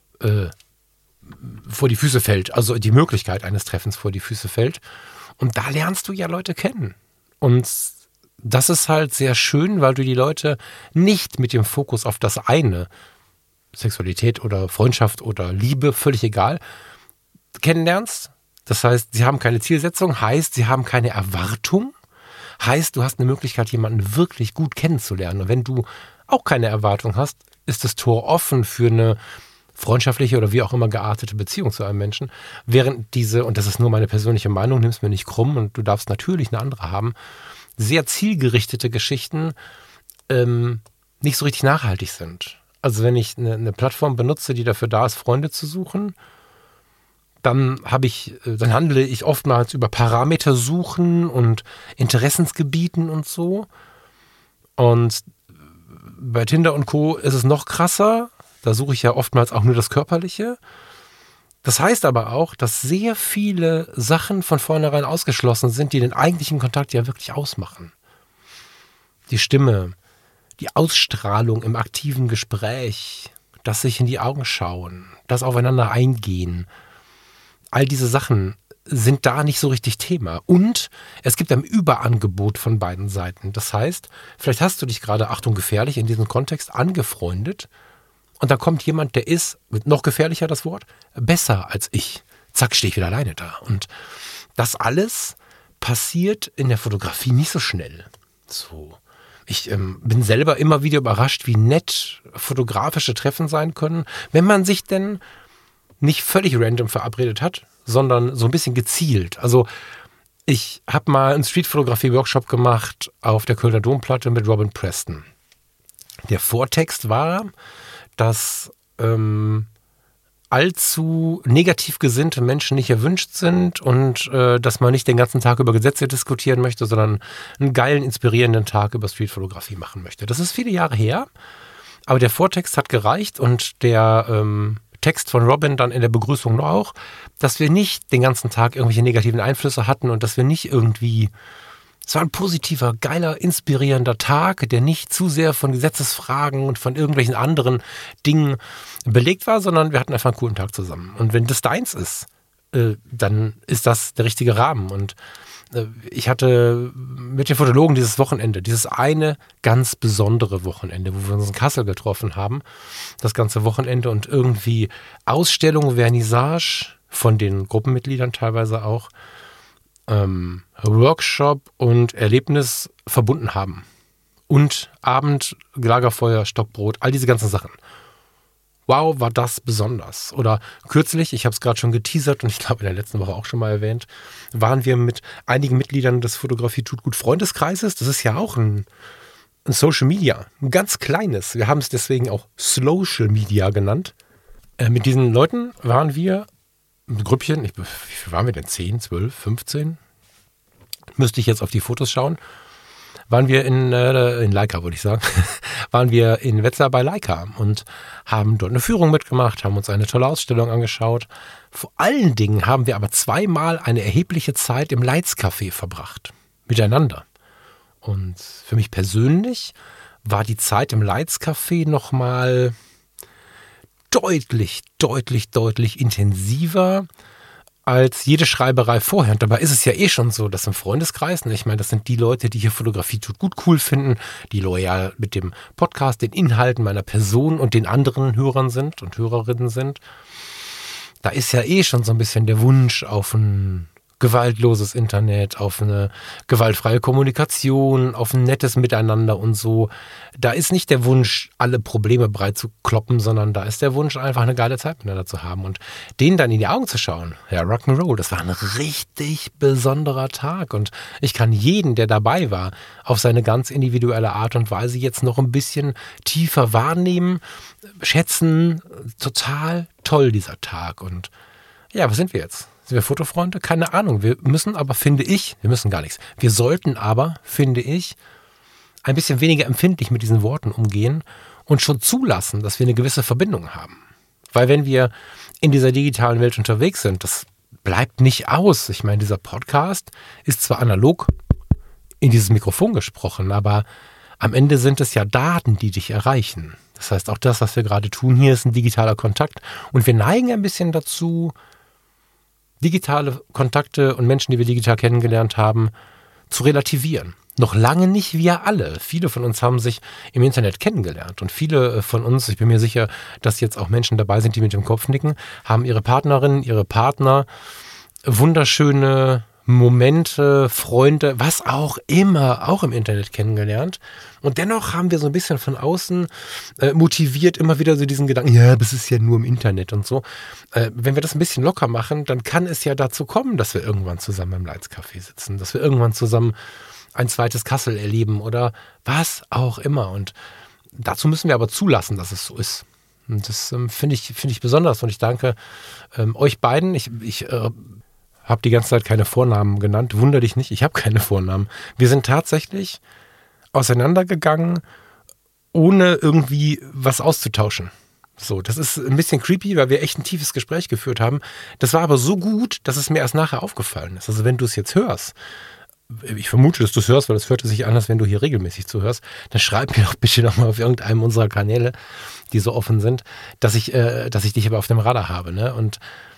vor die Füße fällt, also die Möglichkeit eines Treffens vor die Füße fällt. Und da lernst du ja Leute kennen. Und das ist halt sehr schön, weil du die Leute nicht mit dem Fokus auf das eine, Sexualität oder Freundschaft oder Liebe, völlig egal, kennenlernst. Das heißt, sie haben keine Zielsetzung, heißt, sie haben keine Erwartung, heißt, du hast eine Möglichkeit, jemanden wirklich gut kennenzulernen. Und wenn du auch keine Erwartung hast, ist das Tor offen für eine freundschaftliche oder wie auch immer geartete Beziehung zu einem Menschen, während diese, und das ist nur meine persönliche Meinung, nimm's mir nicht krumm und du darfst natürlich eine andere haben, sehr zielgerichtete Geschichten nicht so richtig nachhaltig sind. Also wenn ich eine Plattform benutze, die dafür da ist, Freunde zu suchen, dann handle ich oftmals über Parameter suchen und Interessensgebieten und so. Und bei Tinder und Co. ist es noch krasser. Da suche ich ja oftmals auch nur das Körperliche. Das heißt aber auch, dass sehr viele Sachen von vornherein ausgeschlossen sind, die den eigentlichen Kontakt ja wirklich ausmachen. Die Stimme, die Ausstrahlung im aktiven Gespräch, das sich in die Augen schauen, das aufeinander eingehen. All diese Sachen sind da nicht so richtig Thema. Und es gibt ein Überangebot von beiden Seiten. Das heißt, vielleicht hast du dich gerade, Achtung, gefährlich, in diesem Kontext angefreundet und da kommt jemand, der ist, noch gefährlicher das Wort, besser als ich. Zack, stehe ich wieder alleine da. Und das alles passiert in der Fotografie nicht so schnell. So. Ich bin selber immer wieder überrascht, wie nett fotografische Treffen sein können, wenn man sich denn nicht völlig random verabredet hat, sondern so ein bisschen gezielt. Also ich habe mal einen Streetfotografie-Workshop gemacht auf der Kölner Domplatte mit Robin Preston. Der Vortext war, dass allzu negativ gesinnte Menschen nicht erwünscht sind und dass man nicht den ganzen Tag über Gesetze diskutieren möchte, sondern einen geilen, inspirierenden Tag über Streetfotografie machen möchte. Das ist viele Jahre her, aber der Vortext hat gereicht und der Text von Robin dann in der Begrüßung noch auch, dass wir nicht den ganzen Tag irgendwelche negativen Einflüsse hatten und dass wir nicht irgendwie, es war ein positiver, geiler, inspirierender Tag, der nicht zu sehr von Gesetzesfragen und von irgendwelchen anderen Dingen belegt war, sondern wir hatten einfach einen coolen Tag zusammen. Und wenn das deins ist, dann ist das der richtige Rahmen. Und ich hatte mit den Fotologen dieses Wochenende, dieses eine ganz besondere Wochenende, wo wir uns in Kassel getroffen haben, das ganze Wochenende und irgendwie Ausstellung, Vernissage von den Gruppenmitgliedern teilweise auch, Workshop und Erlebnis verbunden haben. Und Abend, Lagerfeuer, Stockbrot, all diese ganzen Sachen. Wow, war das besonders. Oder kürzlich, ich habe es gerade schon geteasert und ich glaube in der letzten Woche auch schon mal erwähnt, waren wir mit einigen Mitgliedern des Fotografie tut gut Freundeskreises. Das ist ja auch ein Social Media, ein ganz kleines. Wir haben es deswegen auch Social Media genannt. Mit diesen Leuten waren wir ein Grüppchen, wie viel waren wir denn? 10, 12, 15? Müsste ich jetzt auf die Fotos schauen. Waren wir in Leica, würde ich sagen, waren wir in Wetzlar bei Leica und haben dort eine Führung mitgemacht, haben uns eine tolle Ausstellung angeschaut. Vor allen Dingen haben wir aber zweimal eine erhebliche Zeit im Leitzcafé verbracht, miteinander. Und für mich persönlich war die Zeit im Leitzcafé nochmal deutlich intensiver als jede Schreiberei vorher. Und dabei ist es ja eh schon so, dass im Freundeskreis, ich meine, das sind die Leute, die hier Fotografie tut gut cool finden, die loyal mit dem Podcast, den Inhalten meiner Person und den anderen Hörern sind und Hörerinnen sind. Da ist ja eh schon so ein bisschen der Wunsch auf ein gewaltloses Internet, auf eine gewaltfreie Kommunikation, auf ein nettes Miteinander und so. Da ist nicht der Wunsch, alle Probleme breit zu kloppen, sondern da ist der Wunsch, einfach eine geile Zeit miteinander zu haben und denen dann in die Augen zu schauen. Ja, Rock'n'Roll, das war ein richtig besonderer Tag und ich kann jeden, der dabei war, auf seine ganz individuelle Art und Weise jetzt noch ein bisschen tiefer wahrnehmen, schätzen. Total toll, dieser Tag. Und ja, was sind wir jetzt? Sind wir Fotofreunde? Keine Ahnung. Wir müssen aber, finde ich, wir müssen gar nichts. Wir sollten aber, finde ich, ein bisschen weniger empfindlich mit diesen Worten umgehen und schon zulassen, dass wir eine gewisse Verbindung haben. Weil wenn wir in dieser digitalen Welt unterwegs sind, das bleibt nicht aus. Ich meine, dieser Podcast ist zwar analog in dieses Mikrofon gesprochen, aber am Ende sind es ja Daten, die dich erreichen. Das heißt, auch das, was wir gerade tun hier, ist ein digitaler Kontakt. Und wir neigen ein bisschen dazu, digitale Kontakte und Menschen, die wir digital kennengelernt haben, zu relativieren. Noch lange nicht wir alle. Viele von uns haben sich im Internet kennengelernt. Und viele von uns, ich bin mir sicher, dass jetzt auch Menschen dabei sind, die mit dem Kopf nicken, haben ihre Partnerinnen, ihre Partner, wunderschöne Momente, Freunde, was auch immer, auch im Internet kennengelernt. Und dennoch haben wir so ein bisschen von außen motiviert immer wieder so diesen Gedanken, ja, das ist ja nur im Internet und so. Wenn wir das ein bisschen locker machen, dann kann es ja dazu kommen, dass wir irgendwann zusammen im Leitz-Café sitzen, dass wir irgendwann zusammen ein zweites Kassel erleben oder was auch immer. Und dazu müssen wir aber zulassen, dass es so ist. Und das finde ich besonders und ich danke euch beiden. Ich habe die ganze Zeit keine Vornamen genannt. Wunder dich nicht, ich habe keine Vornamen. Wir sind tatsächlich auseinandergegangen, ohne irgendwie was auszutauschen. So, das ist ein bisschen creepy, weil wir echt ein tiefes Gespräch geführt haben. Das war aber so gut, dass es mir erst nachher aufgefallen ist. Also wenn du es jetzt hörst, ich vermute, dass du es hörst, weil es hörte sich an, als wenn du hier regelmäßig zuhörst, dann schreib mir doch bitte nochmal auf irgendeinem unserer Kanäle, die so offen sind, dass ich dich aber auf dem Radar habe. Ne? Und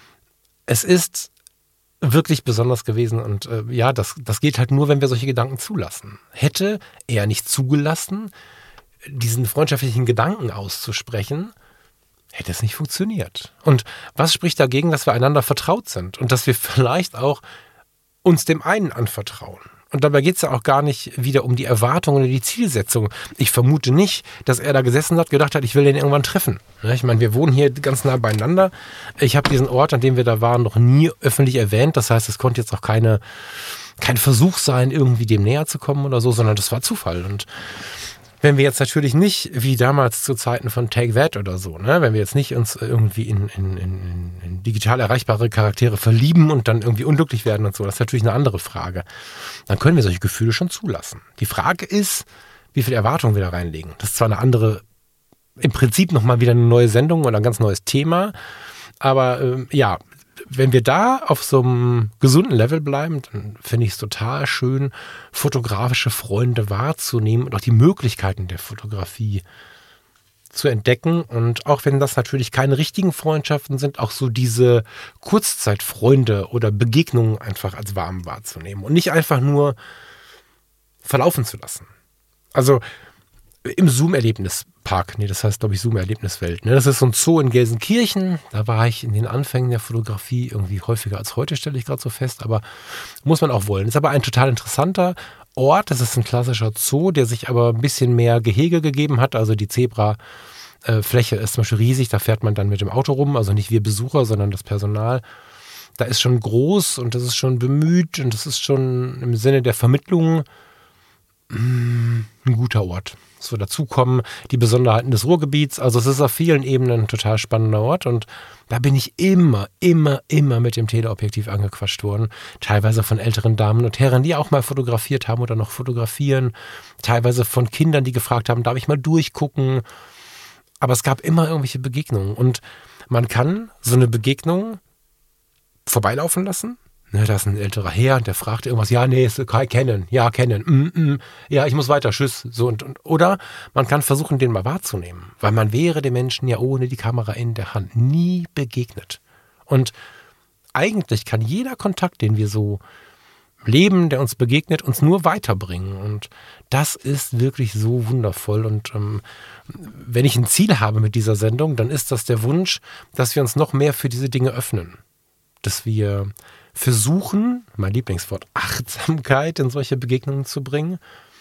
es ist wirklich besonders gewesen und ja, das geht halt nur, wenn wir solche Gedanken zulassen. Hätte er nicht zugelassen, diesen freundschaftlichen Gedanken auszusprechen, hätte es nicht funktioniert. Und was spricht dagegen, dass wir einander vertraut sind und dass wir vielleicht auch uns dem einen anvertrauen? Und dabei geht es ja auch gar nicht wieder um die Erwartung oder die Zielsetzung. Ich vermute nicht, dass er da gesessen hat, gedacht hat, ich will den irgendwann treffen. Ich meine, wir wohnen hier ganz nah beieinander. Ich habe diesen Ort, an dem wir da waren, noch nie öffentlich erwähnt. Das heißt, es konnte jetzt auch kein Versuch sein, irgendwie dem näher zu kommen oder so, sondern das war Zufall. Und wenn wir jetzt natürlich nicht, wie damals zu Zeiten von Take That oder so, ne, wenn wir jetzt nicht uns irgendwie in digital erreichbare Charaktere verlieben und dann irgendwie unglücklich werden und so, das ist natürlich eine andere Frage. Dann können wir solche Gefühle schon zulassen. Die Frage ist, wie viel Erwartungen wir da reinlegen. Das ist zwar eine andere, im Prinzip nochmal wieder eine neue Sendung oder ein ganz neues Thema, aber ja, wenn wir da auf so einem gesunden Level bleiben, dann finde ich es total schön, fotografische Freunde wahrzunehmen und auch die Möglichkeiten der Fotografie zu entdecken. Und auch wenn das natürlich keine richtigen Freundschaften sind, auch so diese Kurzzeitfreunde oder Begegnungen einfach als warm wahrzunehmen und nicht einfach nur verlaufen zu lassen. Also im Zoom-Erlebnispark, das heißt, glaube ich, Zoom-Erlebniswelt. Das ist so ein Zoo in Gelsenkirchen. Da war ich in den Anfängen der Fotografie irgendwie häufiger als heute, stelle ich gerade so fest. Aber muss man auch wollen. Ist aber ein total interessanter Ort. Das ist ein klassischer Zoo, der sich aber ein bisschen mehr Gehege gegeben hat. Also die Zebrafläche ist zum Beispiel riesig. Da fährt man dann mit dem Auto rum. Also nicht wir Besucher, sondern das Personal. Da ist schon groß und das ist schon bemüht und das ist schon im Sinne der Vermittlung ein guter Ort. So dazukommen die Besonderheiten des Ruhrgebiets. Also es ist auf vielen Ebenen ein total spannender Ort und da bin ich immer mit dem Teleobjektiv angequatscht worden. Teilweise von älteren Damen und Herren, die auch mal fotografiert haben oder noch fotografieren. Teilweise von Kindern, die gefragt haben, darf ich mal durchgucken? Aber es gab immer irgendwelche Begegnungen und man kann so eine Begegnung vorbeilaufen lassen. Da ist ein älterer Herr, der fragt irgendwas, ja, nee, ist kennen, ja, kennen, ja, ich muss weiter, tschüss. So und. Oder man kann versuchen, den mal wahrzunehmen, weil man wäre dem Menschen ja ohne die Kamera in der Hand nie begegnet. Und eigentlich kann jeder Kontakt, den wir so leben, der uns begegnet, uns nur weiterbringen. Und das ist wirklich so wundervoll. Und wenn ich ein Ziel habe mit dieser Sendung, dann ist das der Wunsch, dass wir uns noch mehr für diese Dinge öffnen. Dass wir versuchen, mein Lieblingswort, Achtsamkeit in solche Begegnungen zu bringen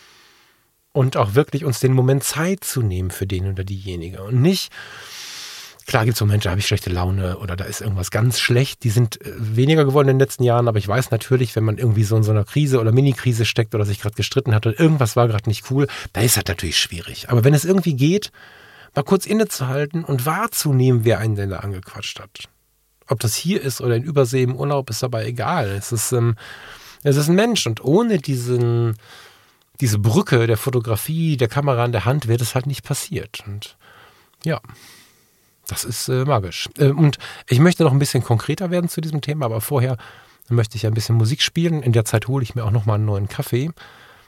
und auch wirklich uns den Moment Zeit zu nehmen für den oder diejenige. Und nicht, klar gibt es Momente, da habe ich schlechte Laune oder da ist irgendwas ganz schlecht. Die sind weniger geworden in den letzten Jahren, aber ich weiß natürlich, wenn man irgendwie so in so einer Krise oder Mini-Krise steckt oder sich gerade gestritten hat und irgendwas war gerade nicht cool, da ist das natürlich schwierig. Aber wenn es irgendwie geht, mal kurz innezuhalten und wahrzunehmen, wer einen denn da angequatscht hat. Ob das hier ist oder in Übersee im Urlaub, ist dabei egal. Es ist ein Mensch und ohne diese Brücke der Fotografie, der Kamera in der Hand, wäre das halt nicht passiert. Und ja, das ist magisch. Und ich möchte noch ein bisschen konkreter werden zu diesem Thema, aber vorher möchte ich ein bisschen Musik spielen. In der Zeit hole ich mir auch nochmal einen neuen Kaffee.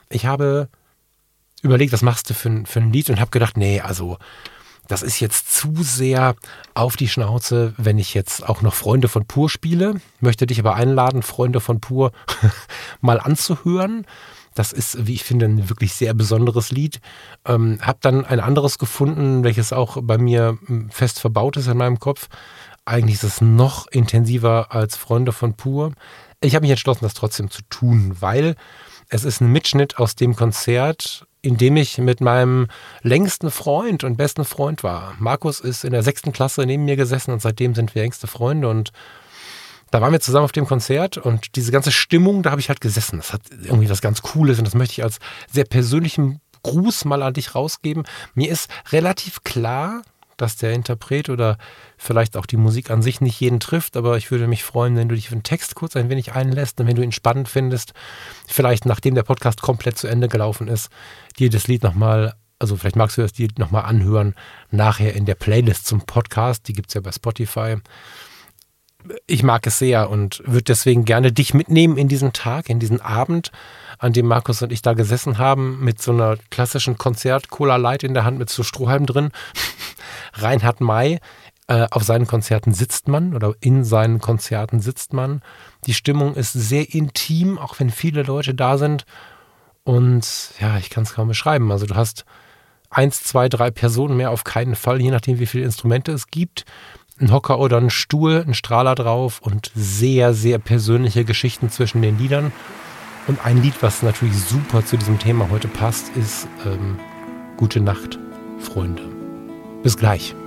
ich habe überlegt, was machst du für ein Lied und habe gedacht, nee, also das ist jetzt zu sehr auf die Schnauze, wenn ich jetzt auch noch Freunde von Pur spiele. Möchte dich aber einladen, Freunde von Pur mal anzuhören. Das ist, wie ich finde, ein wirklich sehr besonderes Lied. Habe dann ein anderes gefunden, welches auch bei mir fest verbaut ist in meinem Kopf. Eigentlich ist es noch intensiver als Freunde von Pur. Ich habe mich entschlossen, das trotzdem zu tun, weil es ist ein Mitschnitt aus dem Konzert, in dem ich mit meinem längsten Freund und besten Freund war. Markus ist in der 6. Klasse neben mir gesessen und seitdem sind wir engste Freunde und da waren wir zusammen auf dem Konzert und diese ganze Stimmung, da habe ich halt gesessen. Das hat irgendwie was ganz Cooles und das möchte ich als sehr persönlichen Gruß mal an dich rausgeben. Mir ist relativ klar, dass der Interpret oder vielleicht auch die Musik an sich nicht jeden trifft, aber ich würde mich freuen, wenn du dich für den Text kurz ein wenig einlässt und wenn du ihn spannend findest, vielleicht nachdem der Podcast komplett zu Ende gelaufen ist, dir das Lied nochmal, also vielleicht magst du das Lied nochmal anhören, nachher in der Playlist zum Podcast, die gibt es ja bei Spotify. Ich mag es sehr und würde deswegen gerne dich mitnehmen in diesen Tag, in diesen Abend, an dem Markus und ich da gesessen haben, mit so einer klassischen Konzert-Cola Light in der Hand mit so Strohhalm drin. Reinhard May, auf seinen Konzerten sitzt man oder in seinen Konzerten sitzt man. Die Stimmung ist sehr intim, auch wenn viele Leute da sind. Und ja, ich kann es kaum beschreiben. Also du hast 1, 2, 3 Personen mehr auf keinen Fall, je nachdem wie viele Instrumente es gibt. Ein Hocker oder ein Stuhl, ein Strahler drauf und sehr, sehr persönliche Geschichten zwischen den Liedern. Und ein Lied, was natürlich super zu diesem Thema heute passt, ist Gute Nacht, Freunde. Bis gleich.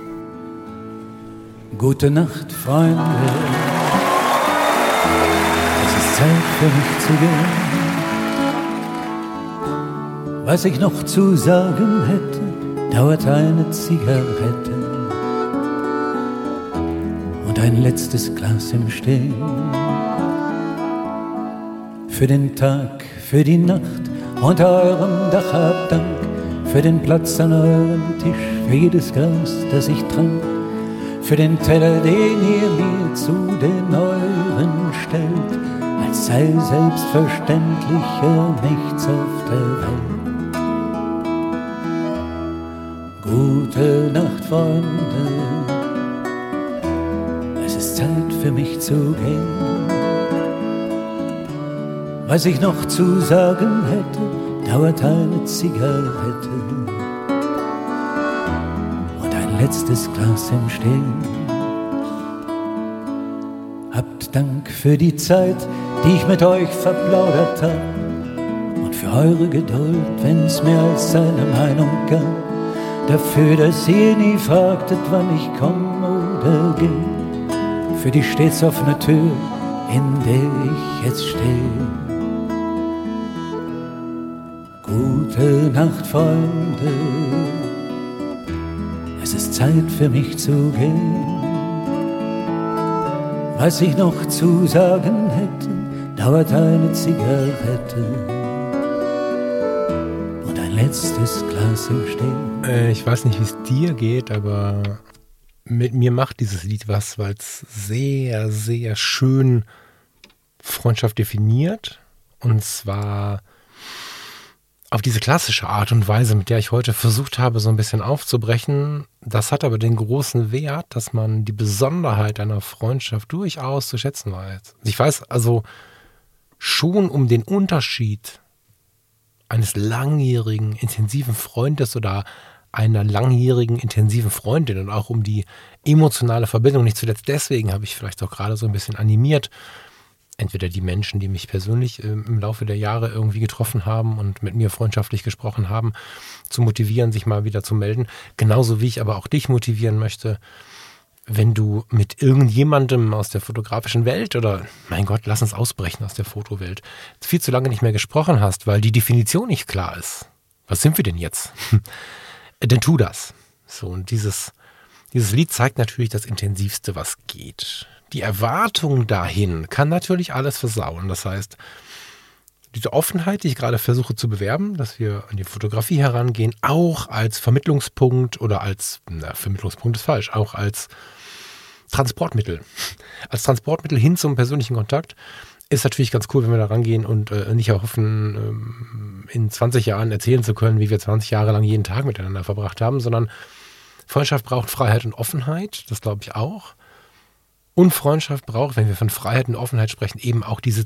Gute Nacht, Freunde. Es ist Zeit für mich zu gehen. Was ich noch zu sagen hätte, dauert eine Zigarette und ein letztes Glas im Stehen. Für den Tag, für die Nacht unter eurem Dach habt Dank, für den Platz an eurem Tisch, für jedes Glas, das ich trank, für den Teller, den ihr mir zu den euren stellt, als sei selbstverständlicher nichts auf der Welt. Gute Nacht, Freunde, es ist Zeit für mich zu gehen. Was ich noch zu sagen hätte, dauert eine Zigarette und ein letztes Glas im Stehen. Habt Dank für die Zeit, die ich mit euch verplaudert hab, und für eure Geduld, wenn's mehr als eine Meinung gab. Dafür, dass ihr nie fragtet, wann ich komm oder geh. Für die stets offene Tür, in der ich jetzt stehe. Gute Nacht, Freunde, es ist Zeit für mich zu gehen. Was ich noch zu sagen hätte, dauert eine Zigarette und ein letztes Glas im Stehen. Ich weiß nicht, wie es dir geht, aber mit mir macht dieses Lied was, weil es sehr, sehr schön Freundschaft definiert. Und zwar auf diese klassische Art und Weise, mit der ich heute versucht habe, so ein bisschen aufzubrechen. Das hat aber den großen Wert, dass man die Besonderheit einer Freundschaft durchaus zu schätzen weiß. Ich weiß also schon um den Unterschied eines langjährigen, intensiven Freundes oder einer langjährigen, intensiven Freundin und auch um die emotionale Verbindung. Nicht zuletzt deswegen habe ich vielleicht auch gerade so ein bisschen animiert, entweder die Menschen, die mich persönlich im Laufe der Jahre irgendwie getroffen haben und mit mir freundschaftlich gesprochen haben, zu motivieren, sich mal wieder zu melden. Genauso wie ich aber auch dich motivieren möchte, wenn du mit irgendjemandem aus der fotografischen Welt oder, mein Gott, lass uns ausbrechen aus der Fotowelt, viel zu lange nicht mehr gesprochen hast, weil die Definition nicht klar ist. Was sind wir denn jetzt? Dann tu das. So, und dieses Lied zeigt natürlich das Intensivste, was geht. Die Erwartung dahin kann natürlich alles versauen. Das heißt, diese Offenheit, die ich gerade versuche zu bewerben, dass wir an die Fotografie herangehen, auch als Vermittlungspunkt oder Vermittlungspunkt ist falsch, auch als Transportmittel. Als Transportmittel hin zum persönlichen Kontakt ist natürlich ganz cool, wenn wir da rangehen und nicht hoffen, in 20 Jahren erzählen zu können, wie wir 20 Jahre lang jeden Tag miteinander verbracht haben, sondern Freundschaft braucht Freiheit und Offenheit, das glaube ich auch. Und Freundschaft braucht, wenn wir von Freiheit und Offenheit sprechen, eben auch diese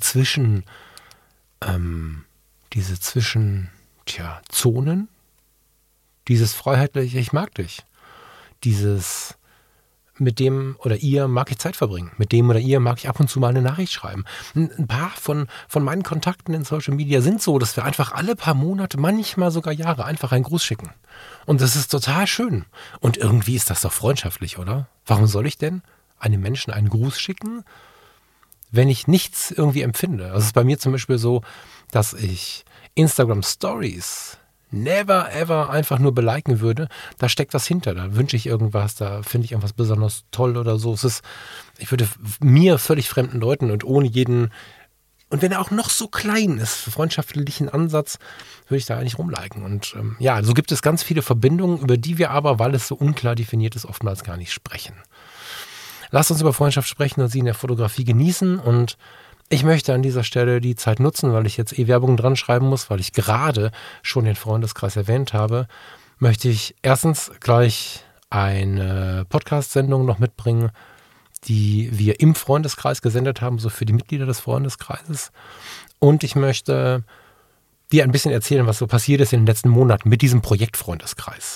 Zonen, dieses freiheitliche, ich mag dich, dieses mit dem oder ihr mag ich Zeit verbringen, mit dem oder ihr mag ich ab und zu mal eine Nachricht schreiben. Ein paar von meinen Kontakten in Social Media sind so, dass wir einfach alle paar Monate, manchmal sogar Jahre, einfach einen Gruß schicken. Und das ist total schön. Und irgendwie ist das doch freundschaftlich, oder? Warum soll ich denn einem Menschen einen Gruß schicken, wenn ich nichts irgendwie empfinde? Also es ist bei mir zum Beispiel so, dass ich Instagram Stories never ever einfach nur beliken würde. Da steckt was hinter, da wünsche ich irgendwas, da finde ich irgendwas besonders toll oder so. Ich würde mir völlig fremden Leuten und ohne jeden, und wenn er auch noch so klein ist, freundschaftlichen Ansatz, würde ich da eigentlich rumliken. Und so gibt es ganz viele Verbindungen, über die wir aber, weil es so unklar definiert ist, oftmals gar nicht sprechen. Lasst uns über Freundschaft sprechen und sie in der Fotografie genießen. Und ich möchte an dieser Stelle die Zeit nutzen, weil ich jetzt Werbung dran schreiben muss, weil ich gerade schon den Freundeskreis erwähnt habe, möchte ich erstens gleich eine Podcast-Sendung noch mitbringen, die wir im Freundeskreis gesendet haben, so für die Mitglieder des Freundeskreises. Und ich möchte dir ein bisschen erzählen, was so passiert ist in den letzten Monaten mit diesem Projekt Freundeskreis.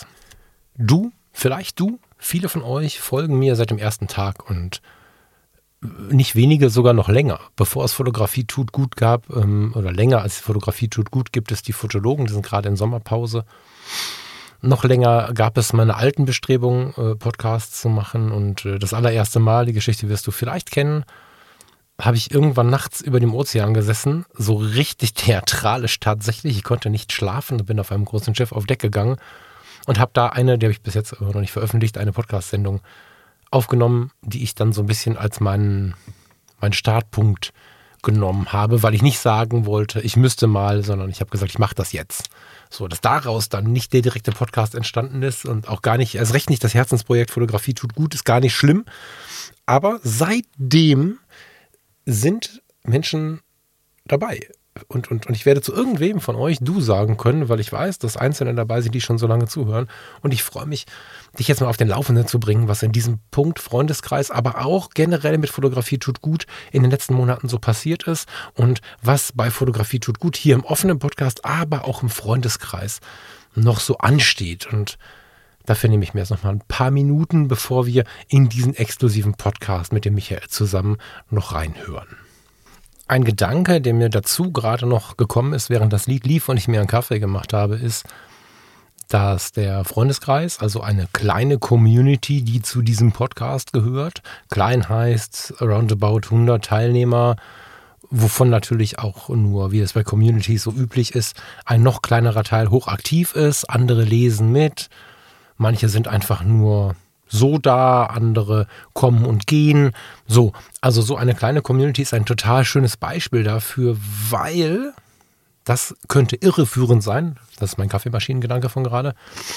Viele von euch folgen mir seit dem ersten Tag und nicht wenige, sogar noch länger. Bevor es Fotografie tut gut gab, oder länger als Fotografie tut gut, gibt es die Fotologen, die sind gerade in Sommerpause. Noch länger gab es meine alten Bestrebungen, Podcasts zu machen. Und das allererste Mal, die Geschichte wirst du vielleicht kennen, habe ich irgendwann nachts über dem Ozean gesessen, so richtig theatralisch tatsächlich. Ich konnte nicht schlafen und bin auf einem großen Schiff auf Deck gegangen und habe da die habe ich bis jetzt noch nicht veröffentlicht, eine Podcast-Sendung aufgenommen, die ich dann so ein bisschen als meinen Startpunkt genommen habe, weil ich nicht sagen wollte, ich müsste mal, sondern ich habe gesagt, ich mache das jetzt. So, dass daraus dann nicht der direkte Podcast entstanden ist und auch gar nicht, erst recht nicht das Herzensprojekt Fotografie tut gut, ist gar nicht schlimm. Aber seitdem sind Menschen dabei. Und ich werde zu irgendwem von euch du sagen können, weil ich weiß, dass Einzelne dabei sind, die schon so lange zuhören. Und ich freue mich, dich jetzt mal auf den Laufenden zu bringen, was in diesem Punkt Freundeskreis, aber auch generell mit Fotografie tut gut in den letzten Monaten so passiert ist und was bei Fotografie tut gut hier im offenen Podcast, aber auch im Freundeskreis noch so ansteht. Und dafür nehme ich mir jetzt noch mal ein paar Minuten, bevor wir in diesen exklusiven Podcast mit dem Michael zusammen noch reinhören. Ein Gedanke, der mir dazu gerade noch gekommen ist, während das Lied lief und ich mir einen Kaffee gemacht habe, ist, dass der Freundeskreis, also eine kleine Community, die zu diesem Podcast gehört, klein heißt roundabout 100 Teilnehmer, wovon natürlich auch nur, wie es bei Communities so üblich ist, ein noch kleinerer Teil hochaktiv ist, andere lesen mit, manche sind einfach nur so da, andere kommen und gehen. So, also so eine kleine Community ist ein total schönes Beispiel dafür, weil das könnte irreführend sein. Das ist mein Kaffeemaschinengedanke von gerade.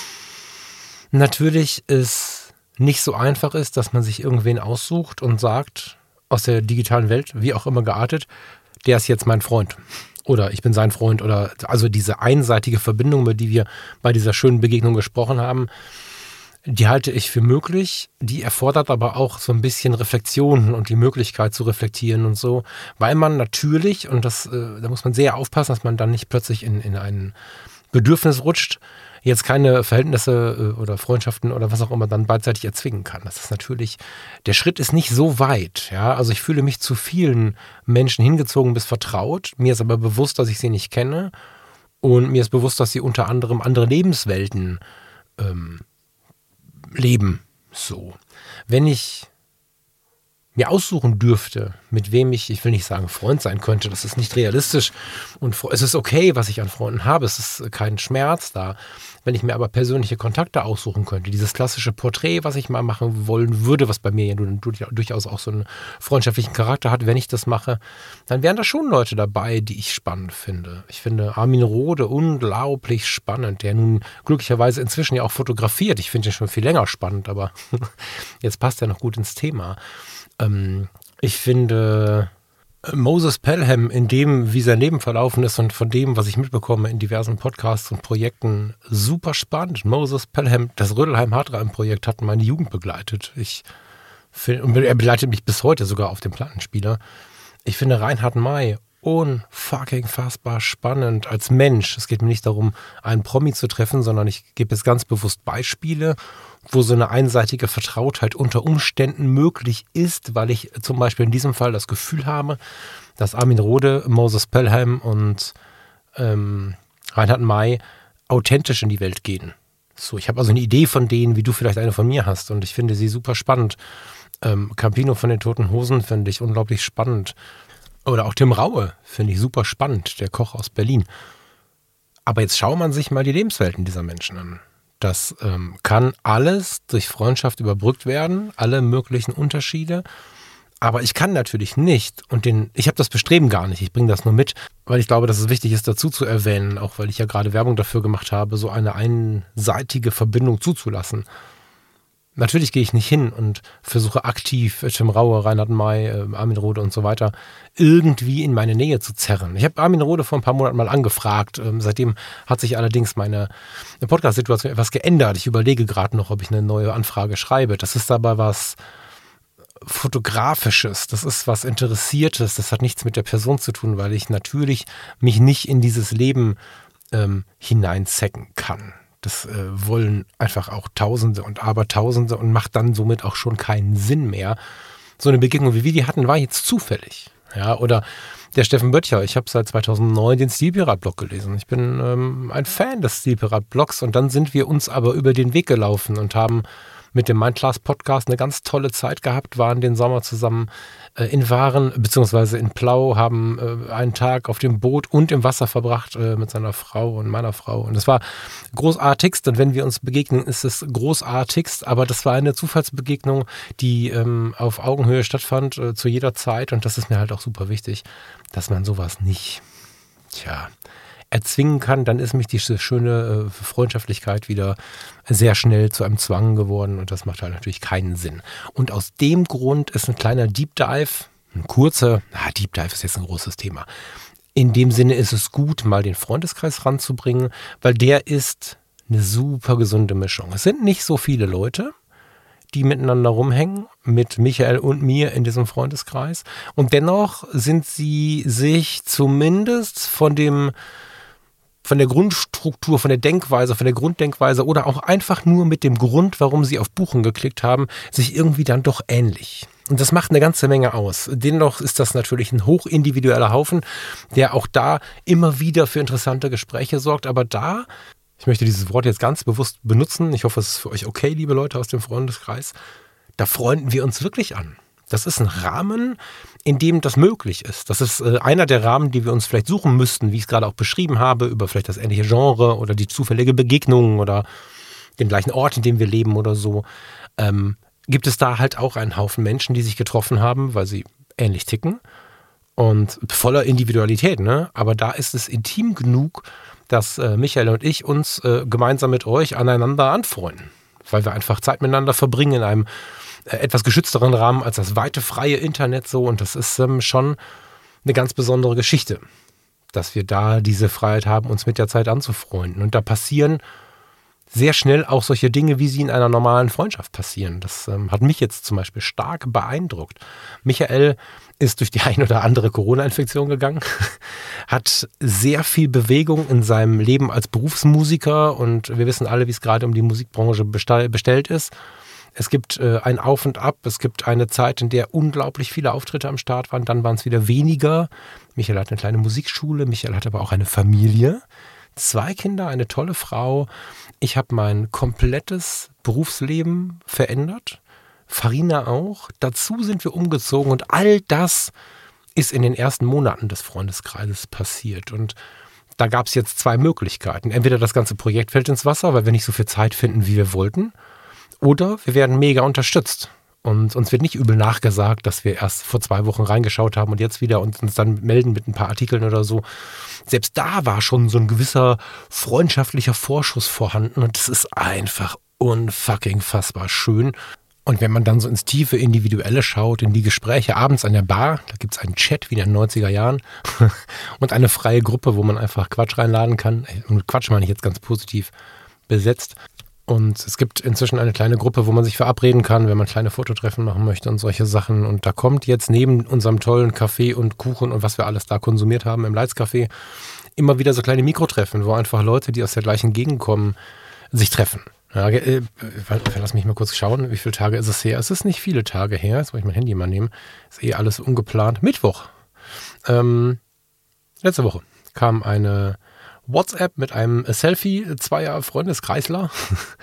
Natürlich es nicht so einfach ist, dass man sich irgendwen aussucht und sagt, aus der digitalen Welt, wie auch immer geartet, der ist jetzt mein Freund. Oder ich bin sein Freund. Oder also diese einseitige Verbindung, über die wir bei dieser schönen Begegnung gesprochen haben, die halte ich für möglich, die erfordert aber auch so ein bisschen Reflexion und die Möglichkeit zu reflektieren und so, weil man natürlich, und da muss man sehr aufpassen, dass man dann nicht plötzlich in ein Bedürfnis rutscht, jetzt keine Verhältnisse oder Freundschaften oder was auch immer dann beidseitig erzwingen kann. Das ist natürlich, der Schritt ist nicht so weit, ja, also ich fühle mich zu vielen Menschen hingezogen bis vertraut, mir ist aber bewusst, dass ich sie nicht kenne und mir ist bewusst, dass sie unter anderem andere Lebenswelten leben. So. Wenn ich mir aussuchen dürfte, mit wem ich will nicht sagen Freund sein könnte, das ist nicht realistisch und es ist okay, was ich an Freunden habe, es ist kein Schmerz da. Wenn ich mir aber persönliche Kontakte aussuchen könnte, dieses klassische Porträt, was ich mal machen wollen würde, was bei mir ja durchaus auch so einen freundschaftlichen Charakter hat, wenn ich das mache, dann wären da schon Leute dabei, die ich spannend finde. Ich finde Armin Rohde unglaublich spannend, der nun glücklicherweise inzwischen ja auch fotografiert. Ich finde ihn schon viel länger spannend, aber jetzt passt er noch gut ins Thema. Ich finde Moses Pelham, in dem, wie sein Leben verlaufen ist und von dem, was ich mitbekomme in diversen Podcasts und Projekten, super spannend. Moses Pelham, das Rödelheim-Hartreim-Projekt hat meine Jugend begleitet. Und er begleitet mich bis heute sogar auf dem Plattenspieler. Ich finde Reinhard May unfucking fassbar spannend als Mensch. Es geht mir nicht darum, einen Promi zu treffen, sondern ich gebe jetzt ganz bewusst Beispiele, wo so eine einseitige Vertrautheit unter Umständen möglich ist, weil ich zum Beispiel in diesem Fall das Gefühl habe, dass Armin Rohde, Moses Pelham und Reinhard May authentisch in die Welt gehen. So, ich habe also eine Idee von denen, wie du vielleicht eine von mir hast, und ich finde sie super spannend. Campino von den Toten Hosen finde ich unglaublich spannend. Oder auch Tim Raue finde ich super spannend, der Koch aus Berlin. Aber jetzt schaut man sich mal die Lebenswelten dieser Menschen an. Das kann alles durch Freundschaft überbrückt werden, alle möglichen Unterschiede. Aber ich kann natürlich nicht, und ich habe das Bestreben gar nicht, ich bringe das nur mit, weil ich glaube, dass es wichtig ist, dazu zu erwähnen, auch weil ich ja gerade Werbung dafür gemacht habe, so eine einseitige Verbindung zuzulassen. Natürlich gehe ich nicht hin und versuche aktiv Tim Raue, Reinhard May, Armin Rohde und so weiter irgendwie in meine Nähe zu zerren. Ich habe Armin Rohde vor ein paar Monaten mal angefragt. Seitdem hat sich allerdings meine Podcast-Situation etwas geändert. Ich überlege gerade noch, ob ich eine neue Anfrage schreibe. Das ist aber was Fotografisches, das ist was Interessiertes, das hat nichts mit der Person zu tun, weil ich natürlich mich nicht in dieses Leben hineinzecken kann. Das wollen einfach auch Tausende und Abertausende und macht dann somit auch schon keinen Sinn mehr. So eine Begegnung, wie wir die hatten, war jetzt zufällig. Ja, oder der Steffen Böttcher. Ich habe seit 2009 den Stilpirat-Blog gelesen. Ich bin ein Fan des Stilpirat-Blogs, und dann sind wir uns aber über den Weg gelaufen und haben mit dem Mindclass-Podcast eine ganz tolle Zeit gehabt, waren den Sommer zusammen in Waren, beziehungsweise in Plau, haben einen Tag auf dem Boot und im Wasser verbracht mit seiner Frau und meiner Frau. Und das war großartigst, und wenn wir uns begegnen, ist es großartigst, aber das war eine Zufallsbegegnung, die auf Augenhöhe stattfand, zu jeder Zeit, und das ist mir halt auch super wichtig, dass man sowas nicht, erzwingen kann. Dann ist mich diese schöne Freundschaftlichkeit wieder sehr schnell zu einem Zwang geworden, und das macht halt natürlich keinen Sinn. Und aus dem Grund ist ein kleiner Deep Dive, ein kurzer, Deep Dive ist jetzt ein großes Thema. In dem Sinne ist es gut, mal den Freundeskreis ranzubringen, weil der ist eine super gesunde Mischung. Es sind nicht so viele Leute, die miteinander rumhängen, mit Michael und mir in diesem Freundeskreis, und dennoch sind sie sich zumindest von der Grundstruktur, von der Denkweise, von der Grunddenkweise oder auch einfach nur mit dem Grund, warum sie auf Buchen geklickt haben, sich irgendwie dann doch ähnlich. Und das macht eine ganze Menge aus. Dennoch ist das natürlich ein hochindividueller Haufen, der auch da immer wieder für interessante Gespräche sorgt. Aber ich möchte dieses Wort jetzt ganz bewusst benutzen, ich hoffe, es ist für euch okay, liebe Leute aus dem Freundeskreis, da freunden wir uns wirklich an. Das ist ein Rahmen, in dem das möglich ist. Das ist einer der Rahmen, die wir uns vielleicht suchen müssten, wie ich es gerade auch beschrieben habe, über vielleicht das ähnliche Genre oder die zufällige Begegnung oder den gleichen Ort, in dem wir leben oder so. Gibt es da halt auch einen Haufen Menschen, die sich getroffen haben, weil sie ähnlich ticken und voller Individualität, ne? Aber da ist es intim genug, dass Michael und ich uns gemeinsam mit euch aneinander anfreunden, weil wir einfach Zeit miteinander verbringen in einem etwas geschützteren Rahmen als das weite, freie Internet so. Und das ist schon eine ganz besondere Geschichte, dass wir da diese Freiheit haben, uns mit der Zeit anzufreunden. Und da passieren sehr schnell auch solche Dinge, wie sie in einer normalen Freundschaft passieren. Das hat mich jetzt zum Beispiel stark beeindruckt. Michael ist durch die ein oder andere Corona-Infektion gegangen, hat sehr viel Bewegung in seinem Leben als Berufsmusiker, und wir wissen alle, wie es gerade um die Musikbranche bestellt ist. Es gibt ein Auf und Ab, es gibt eine Zeit, in der unglaublich viele Auftritte am Start waren, dann waren es wieder weniger. Michael hat eine kleine Musikschule, Michael hat aber auch eine Familie, 2 Kinder, eine tolle Frau. Ich habe mein komplettes Berufsleben verändert, Farina auch. Dazu sind wir umgezogen, und all das ist in den ersten Monaten des Freundeskreises passiert. Und da gab es jetzt 2 Möglichkeiten. Entweder das ganze Projekt fällt ins Wasser, weil wir nicht so viel Zeit finden, wie wir wollten, oder wir werden mega unterstützt. Und uns wird nicht übel nachgesagt, dass wir erst vor 2 Wochen reingeschaut haben und jetzt wieder und uns dann melden mit ein paar Artikeln oder so. Selbst da war schon so ein gewisser freundschaftlicher Vorschuss vorhanden, und das ist einfach unfucking fassbar schön. Und wenn man dann so ins tiefe Individuelle schaut, in die Gespräche abends an der Bar, da gibt es einen Chat wie in den 90er Jahren und eine freie Gruppe, wo man einfach Quatsch reinladen kann. Und Quatsch meine ich jetzt ganz positiv besetzt. Und es gibt inzwischen eine kleine Gruppe, wo man sich verabreden kann, wenn man kleine Fototreffen machen möchte und solche Sachen. Und da kommt jetzt neben unserem tollen Kaffee und Kuchen und was wir alles da konsumiert haben im Leitz-Café immer wieder so kleine Mikrotreffen, wo einfach Leute, die aus der gleichen Gegend kommen, sich treffen. Ja, lass mich mal kurz schauen, wie viele Tage ist es her? Es ist nicht viele Tage her, jetzt muss ich mein Handy mal nehmen. Ist alles ungeplant. Mittwoch. Letzte Woche kam eine WhatsApp mit einem Selfie zweier Freundeskreisler.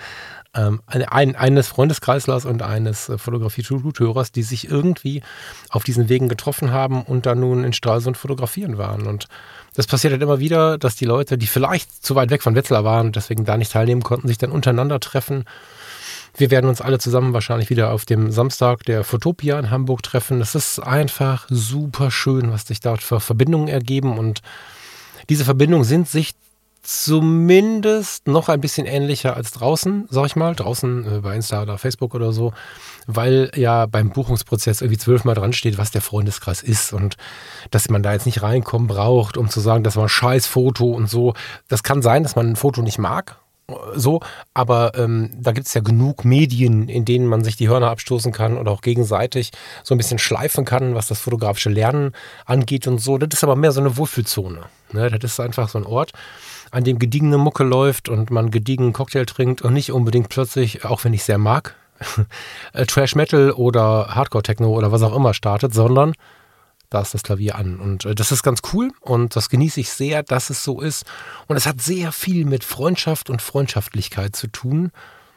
Eines Freundeskreislers und eines Fotografie-Hörers, die sich irgendwie auf diesen Wegen getroffen haben und dann nun in Stralsund fotografieren waren. Und das passiert halt immer wieder, dass die Leute, die vielleicht zu weit weg von Wetzlar waren und deswegen da nicht teilnehmen konnten, sich dann untereinander treffen. Wir werden uns alle zusammen wahrscheinlich wieder auf dem Samstag der Fotopia in Hamburg treffen. Das ist einfach super schön, was sich dort für Verbindungen ergeben. Und diese Verbindungen sind sich zumindest noch ein bisschen ähnlicher als draußen, sag ich mal. Draußen bei Insta oder Facebook oder so. Weil ja beim Buchungsprozess irgendwie 12-mal dran steht, was der Freundeskreis ist. Und dass man da jetzt nicht reinkommen braucht, um zu sagen, das war ein scheiß Foto und so. Das kann sein, dass man ein Foto nicht mag. So, aber da gibt es ja genug Medien, in denen man sich die Hörner abstoßen kann oder auch gegenseitig so ein bisschen schleifen kann, was das fotografische Lernen angeht und so. Das ist aber mehr so eine Wohlfühlzone. Ne? Das ist einfach so ein Ort, an dem gediegene Mucke läuft und man gediegen Cocktail trinkt und nicht unbedingt plötzlich, auch wenn ich sehr mag, Trash Metal oder Hardcore Techno oder was auch immer startet, sondern da ist das Klavier an. Und das ist ganz cool und das genieße ich sehr, dass es so ist. Und es hat sehr viel mit Freundschaft und Freundschaftlichkeit zu tun.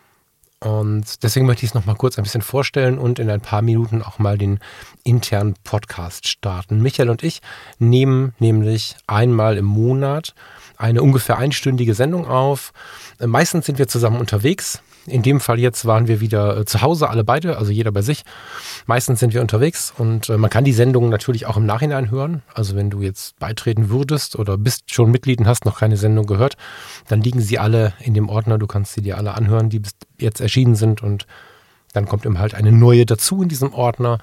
Und deswegen möchte ich es nochmal kurz ein bisschen vorstellen und in ein paar Minuten auch mal den internen Podcast starten. Michael und ich nehmen nämlich einmal im Monat eine ungefähr einstündige Sendung auf. Meistens sind wir zusammen unterwegs. In dem Fall jetzt waren wir wieder zu Hause, alle beide, also jeder bei sich. Meistens sind wir unterwegs und man kann die Sendungen natürlich auch im Nachhinein hören. Also wenn du jetzt beitreten würdest oder bist schon Mitglied und hast noch keine Sendung gehört, dann liegen sie alle in dem Ordner. Du kannst sie dir alle anhören, die bis jetzt erschienen sind und dann kommt eben halt eine neue dazu in diesem Ordner.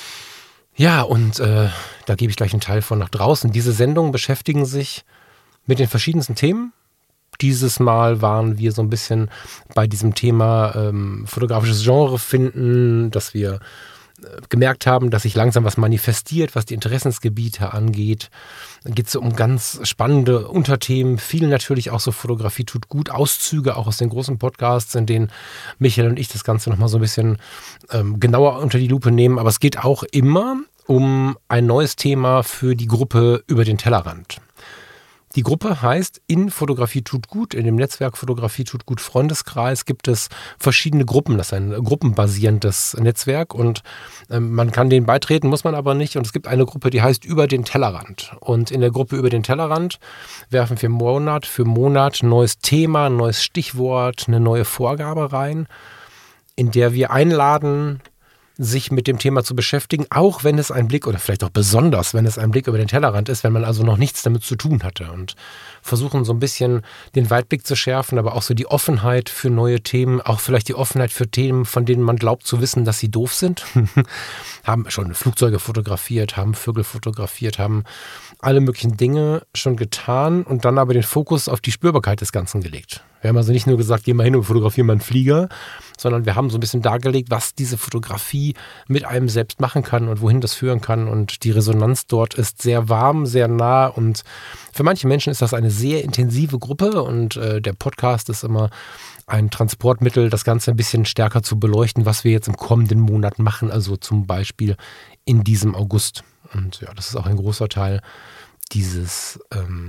Ja, und da gebe ich gleich einen Teil von nach draußen. Diese Sendungen beschäftigen sich mit den verschiedensten Themen. Dieses Mal waren wir so ein bisschen bei diesem Thema fotografisches Genre finden, dass wir gemerkt haben, dass sich langsam was manifestiert, was die Interessensgebiete angeht. Dann geht es so um ganz spannende Unterthemen, viel natürlich auch so Fotografie tut gut, Auszüge auch aus den großen Podcasts, in denen Michael und ich das Ganze nochmal so ein bisschen genauer unter die Lupe nehmen. Aber es geht auch immer um ein neues Thema für die Gruppe über den Tellerrand. Die Gruppe heißt In Fotografie tut gut. In dem Netzwerk Fotografie tut gut Freundeskreis gibt es verschiedene Gruppen. Das ist ein gruppenbasierendes Netzwerk und man kann denen beitreten, muss man aber nicht. Und es gibt eine Gruppe, die heißt Über den Tellerrand. Und in der Gruppe Über den Tellerrand werfen wir Monat für Monat ein neues Thema, ein neues Stichwort, eine neue Vorgabe rein, in der wir einladen, sich mit dem Thema zu beschäftigen, auch wenn es ein Blick oder vielleicht auch besonders, wenn es ein Blick über den Tellerrand ist, wenn man also noch nichts damit zu tun hatte und versuchen so ein bisschen den Weitblick zu schärfen, aber auch so die Offenheit für neue Themen, auch vielleicht die Offenheit für Themen, von denen man glaubt zu wissen, dass sie doof sind. Haben schon Flugzeuge fotografiert, haben Vögel fotografiert, haben alle möglichen Dinge schon getan und dann aber den Fokus auf die Spürbarkeit des Ganzen gelegt. Wir haben also nicht nur gesagt, geh mal hin und fotografier mal einen Flieger, sondern wir haben so ein bisschen dargelegt, was diese Fotografie mit einem selbst machen kann und wohin das führen kann. Und die Resonanz dort ist sehr warm, sehr nah und für manche Menschen ist das eine sehr intensive Gruppe und der Podcast ist immer ein Transportmittel, das Ganze ein bisschen stärker zu beleuchten, was wir jetzt im kommenden Monat machen, also zum Beispiel in diesem August. Und ja, das ist auch ein großer Teil dieses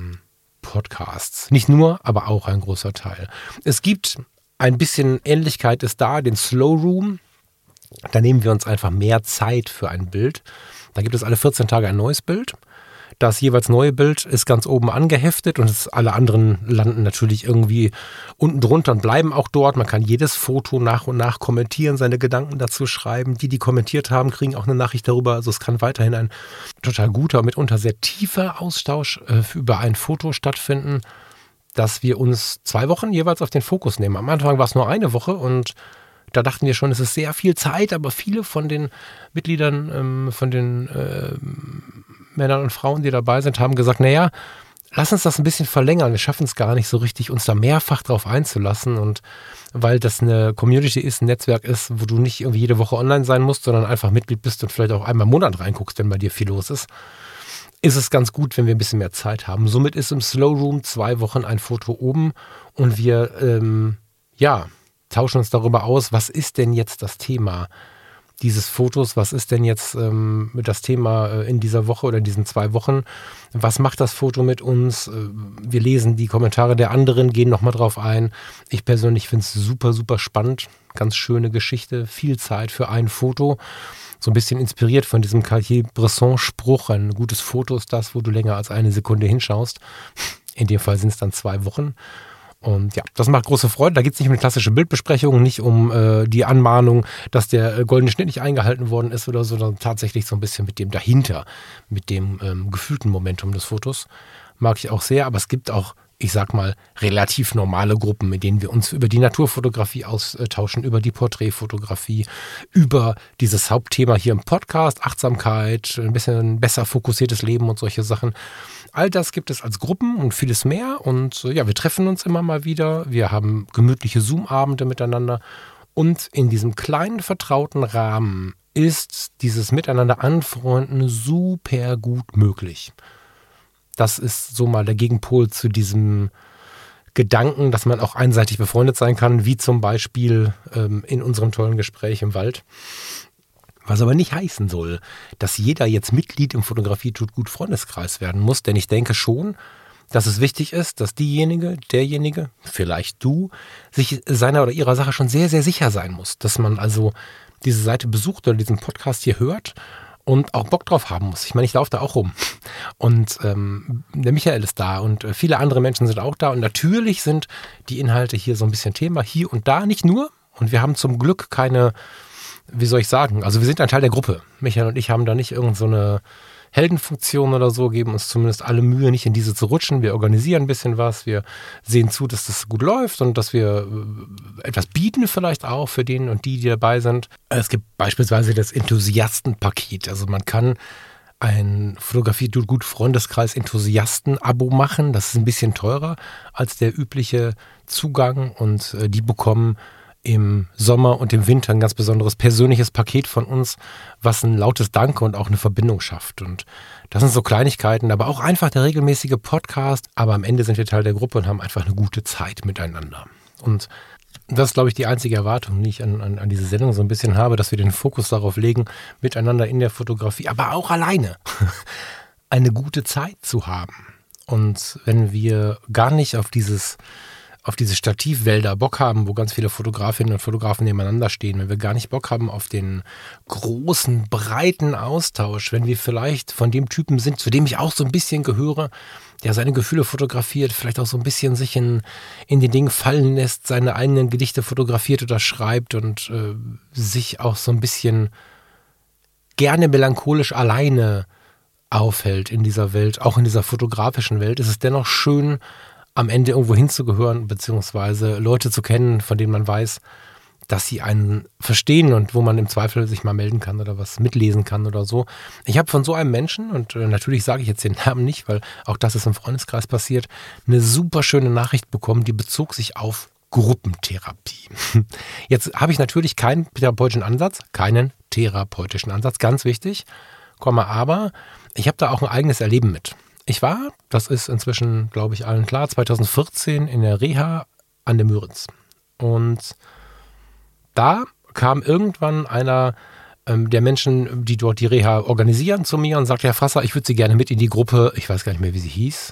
Podcasts. Nicht nur, aber auch ein großer Teil. Es gibt ein bisschen Ähnlichkeit ist da, den Slow Room. Da nehmen wir uns einfach mehr Zeit für ein Bild. Da gibt es alle 14 Tage ein neues Bild. Das jeweils neue Bild ist ganz oben angeheftet und alle anderen landen natürlich irgendwie unten drunter und bleiben auch dort. Man kann jedes Foto nach und nach kommentieren, seine Gedanken dazu schreiben. Die kommentiert haben, kriegen auch eine Nachricht darüber. Also es kann weiterhin ein total guter, mitunter sehr tiefer Austausch über ein Foto stattfinden, dass wir uns 2 Wochen jeweils auf den Fokus nehmen. Am Anfang war es nur eine Woche und Da dachten wir schon, es ist sehr viel Zeit, aber viele von den Mitgliedern, von den Männern und Frauen, die dabei sind, haben gesagt, naja, lass uns das ein bisschen verlängern. Wir schaffen es gar nicht so richtig, uns da mehrfach drauf einzulassen. Und weil das eine Community ist, ein Netzwerk ist, wo du nicht irgendwie jede Woche online sein musst, sondern einfach Mitglied bist und vielleicht auch einmal im Monat reinguckst, wenn bei dir viel los ist es ganz gut, wenn wir ein bisschen mehr Zeit haben. Somit ist im Slow Room 2 Wochen ein Foto oben und wir tauschen uns darüber aus, was ist denn jetzt das Thema dieses Fotos, was ist denn jetzt das Thema in dieser Woche oder in diesen 2 Wochen, was macht das Foto mit uns, wir lesen die Kommentare der anderen, gehen nochmal drauf ein. Ich persönlich finde es super, super spannend, ganz schöne Geschichte, viel Zeit für ein Foto, so ein bisschen inspiriert von diesem Cartier-Bresson-Spruch, ein gutes Foto ist das, wo du länger als eine Sekunde hinschaust. In dem Fall sind es dann 2 Wochen. Und ja, das macht große Freude. Da geht es nicht um eine klassische Bildbesprechung, nicht um die Anmahnung, dass der goldene Schnitt nicht eingehalten worden ist oder so, sondern tatsächlich so ein bisschen mit dem dahinter, mit dem gefühlten Momentum des Fotos. Mag ich auch sehr, aber es gibt auch, ich sag mal, relativ normale Gruppen, mit denen wir uns über die Naturfotografie austauschen, über die Porträtfotografie, über dieses Hauptthema hier im Podcast, Achtsamkeit, ein bisschen besser fokussiertes Leben und solche Sachen. All das gibt es als Gruppen und vieles mehr. Und wir treffen uns immer mal wieder. Wir haben gemütliche Zoom-Abende miteinander. Und in diesem kleinen, vertrauten Rahmen ist dieses Miteinander anfreunden super gut möglich. Das ist so mal der Gegenpol zu diesem Gedanken, dass man auch einseitig befreundet sein kann, wie zum Beispiel in unserem tollen Gespräch im Wald. Was aber nicht heißen soll, dass jeder jetzt Mitglied im Fotografie tut gut Freundeskreis werden muss, denn ich denke schon, dass es wichtig ist, dass derjenige, vielleicht du, sich seiner oder ihrer Sache schon sehr, sehr sicher sein muss, dass man also diese Seite besucht oder diesen Podcast hier hört und auch Bock drauf haben muss. Ich meine, ich laufe da auch rum und der Michael ist da und viele andere Menschen sind auch da und natürlich sind die Inhalte hier so ein bisschen Thema, hier und da, nicht nur. Und wir haben zum Glück keine, wie soll ich sagen, also wir sind ein Teil der Gruppe. Michael und ich haben da nicht irgend so eine Heldenfunktion oder so, geben uns zumindest alle Mühe, nicht in diese zu rutschen. Wir organisieren ein bisschen was, wir sehen zu, dass das gut läuft und dass wir etwas bieten vielleicht auch für den und die dabei sind. Es gibt beispielsweise das Enthusiastenpaket. Also man kann ein Fotografie tut gut Freundeskreis Enthusiasten-Abo machen. Das ist ein bisschen teurer als der übliche Zugang und die bekommen im Sommer und im Winter ein ganz besonderes persönliches Paket von uns, was ein lautes Danke und auch eine Verbindung schafft. Und das sind so Kleinigkeiten, aber auch einfach der regelmäßige Podcast. Aber am Ende sind wir Teil der Gruppe und haben einfach eine gute Zeit miteinander. Und das ist, glaube ich, die einzige Erwartung, die ich an diese Sendung so ein bisschen habe, dass wir den Fokus darauf legen, miteinander in der Fotografie, aber auch alleine eine gute Zeit zu haben. Und wenn wir gar nicht auf diese Stativwälder Bock haben, wo ganz viele Fotografinnen und Fotografen nebeneinander stehen, wenn wir gar nicht Bock haben auf den großen, breiten Austausch, wenn wir vielleicht von dem Typen sind, zu dem ich auch so ein bisschen gehöre, der seine Gefühle fotografiert, vielleicht auch so ein bisschen sich in den Dingen fallen lässt, seine eigenen Gedichte fotografiert oder schreibt und sich auch so ein bisschen gerne melancholisch alleine aufhält in dieser Welt, auch in dieser fotografischen Welt, ist es dennoch schön, am Ende irgendwo hinzugehören, beziehungsweise Leute zu kennen, von denen man weiß, dass sie einen verstehen und wo man im Zweifel sich mal melden kann oder was mitlesen kann oder so. Ich habe von so einem Menschen, und natürlich sage ich jetzt den Namen nicht, weil auch das ist im Freundeskreis passiert, eine super schöne Nachricht bekommen, die bezog sich auf Gruppentherapie. Jetzt habe ich natürlich keinen therapeutischen Ansatz, ganz wichtig, aber ich habe da auch ein eigenes Erleben mit. Ich war, das ist inzwischen, glaube ich, allen klar, 2014 in der Reha an der Müritz. Und da kam irgendwann einer der Menschen, die dort die Reha organisieren, zu mir und sagte, Herr Frasser, ich würde Sie gerne mit in die Gruppe, ich weiß gar nicht mehr, wie sie hieß.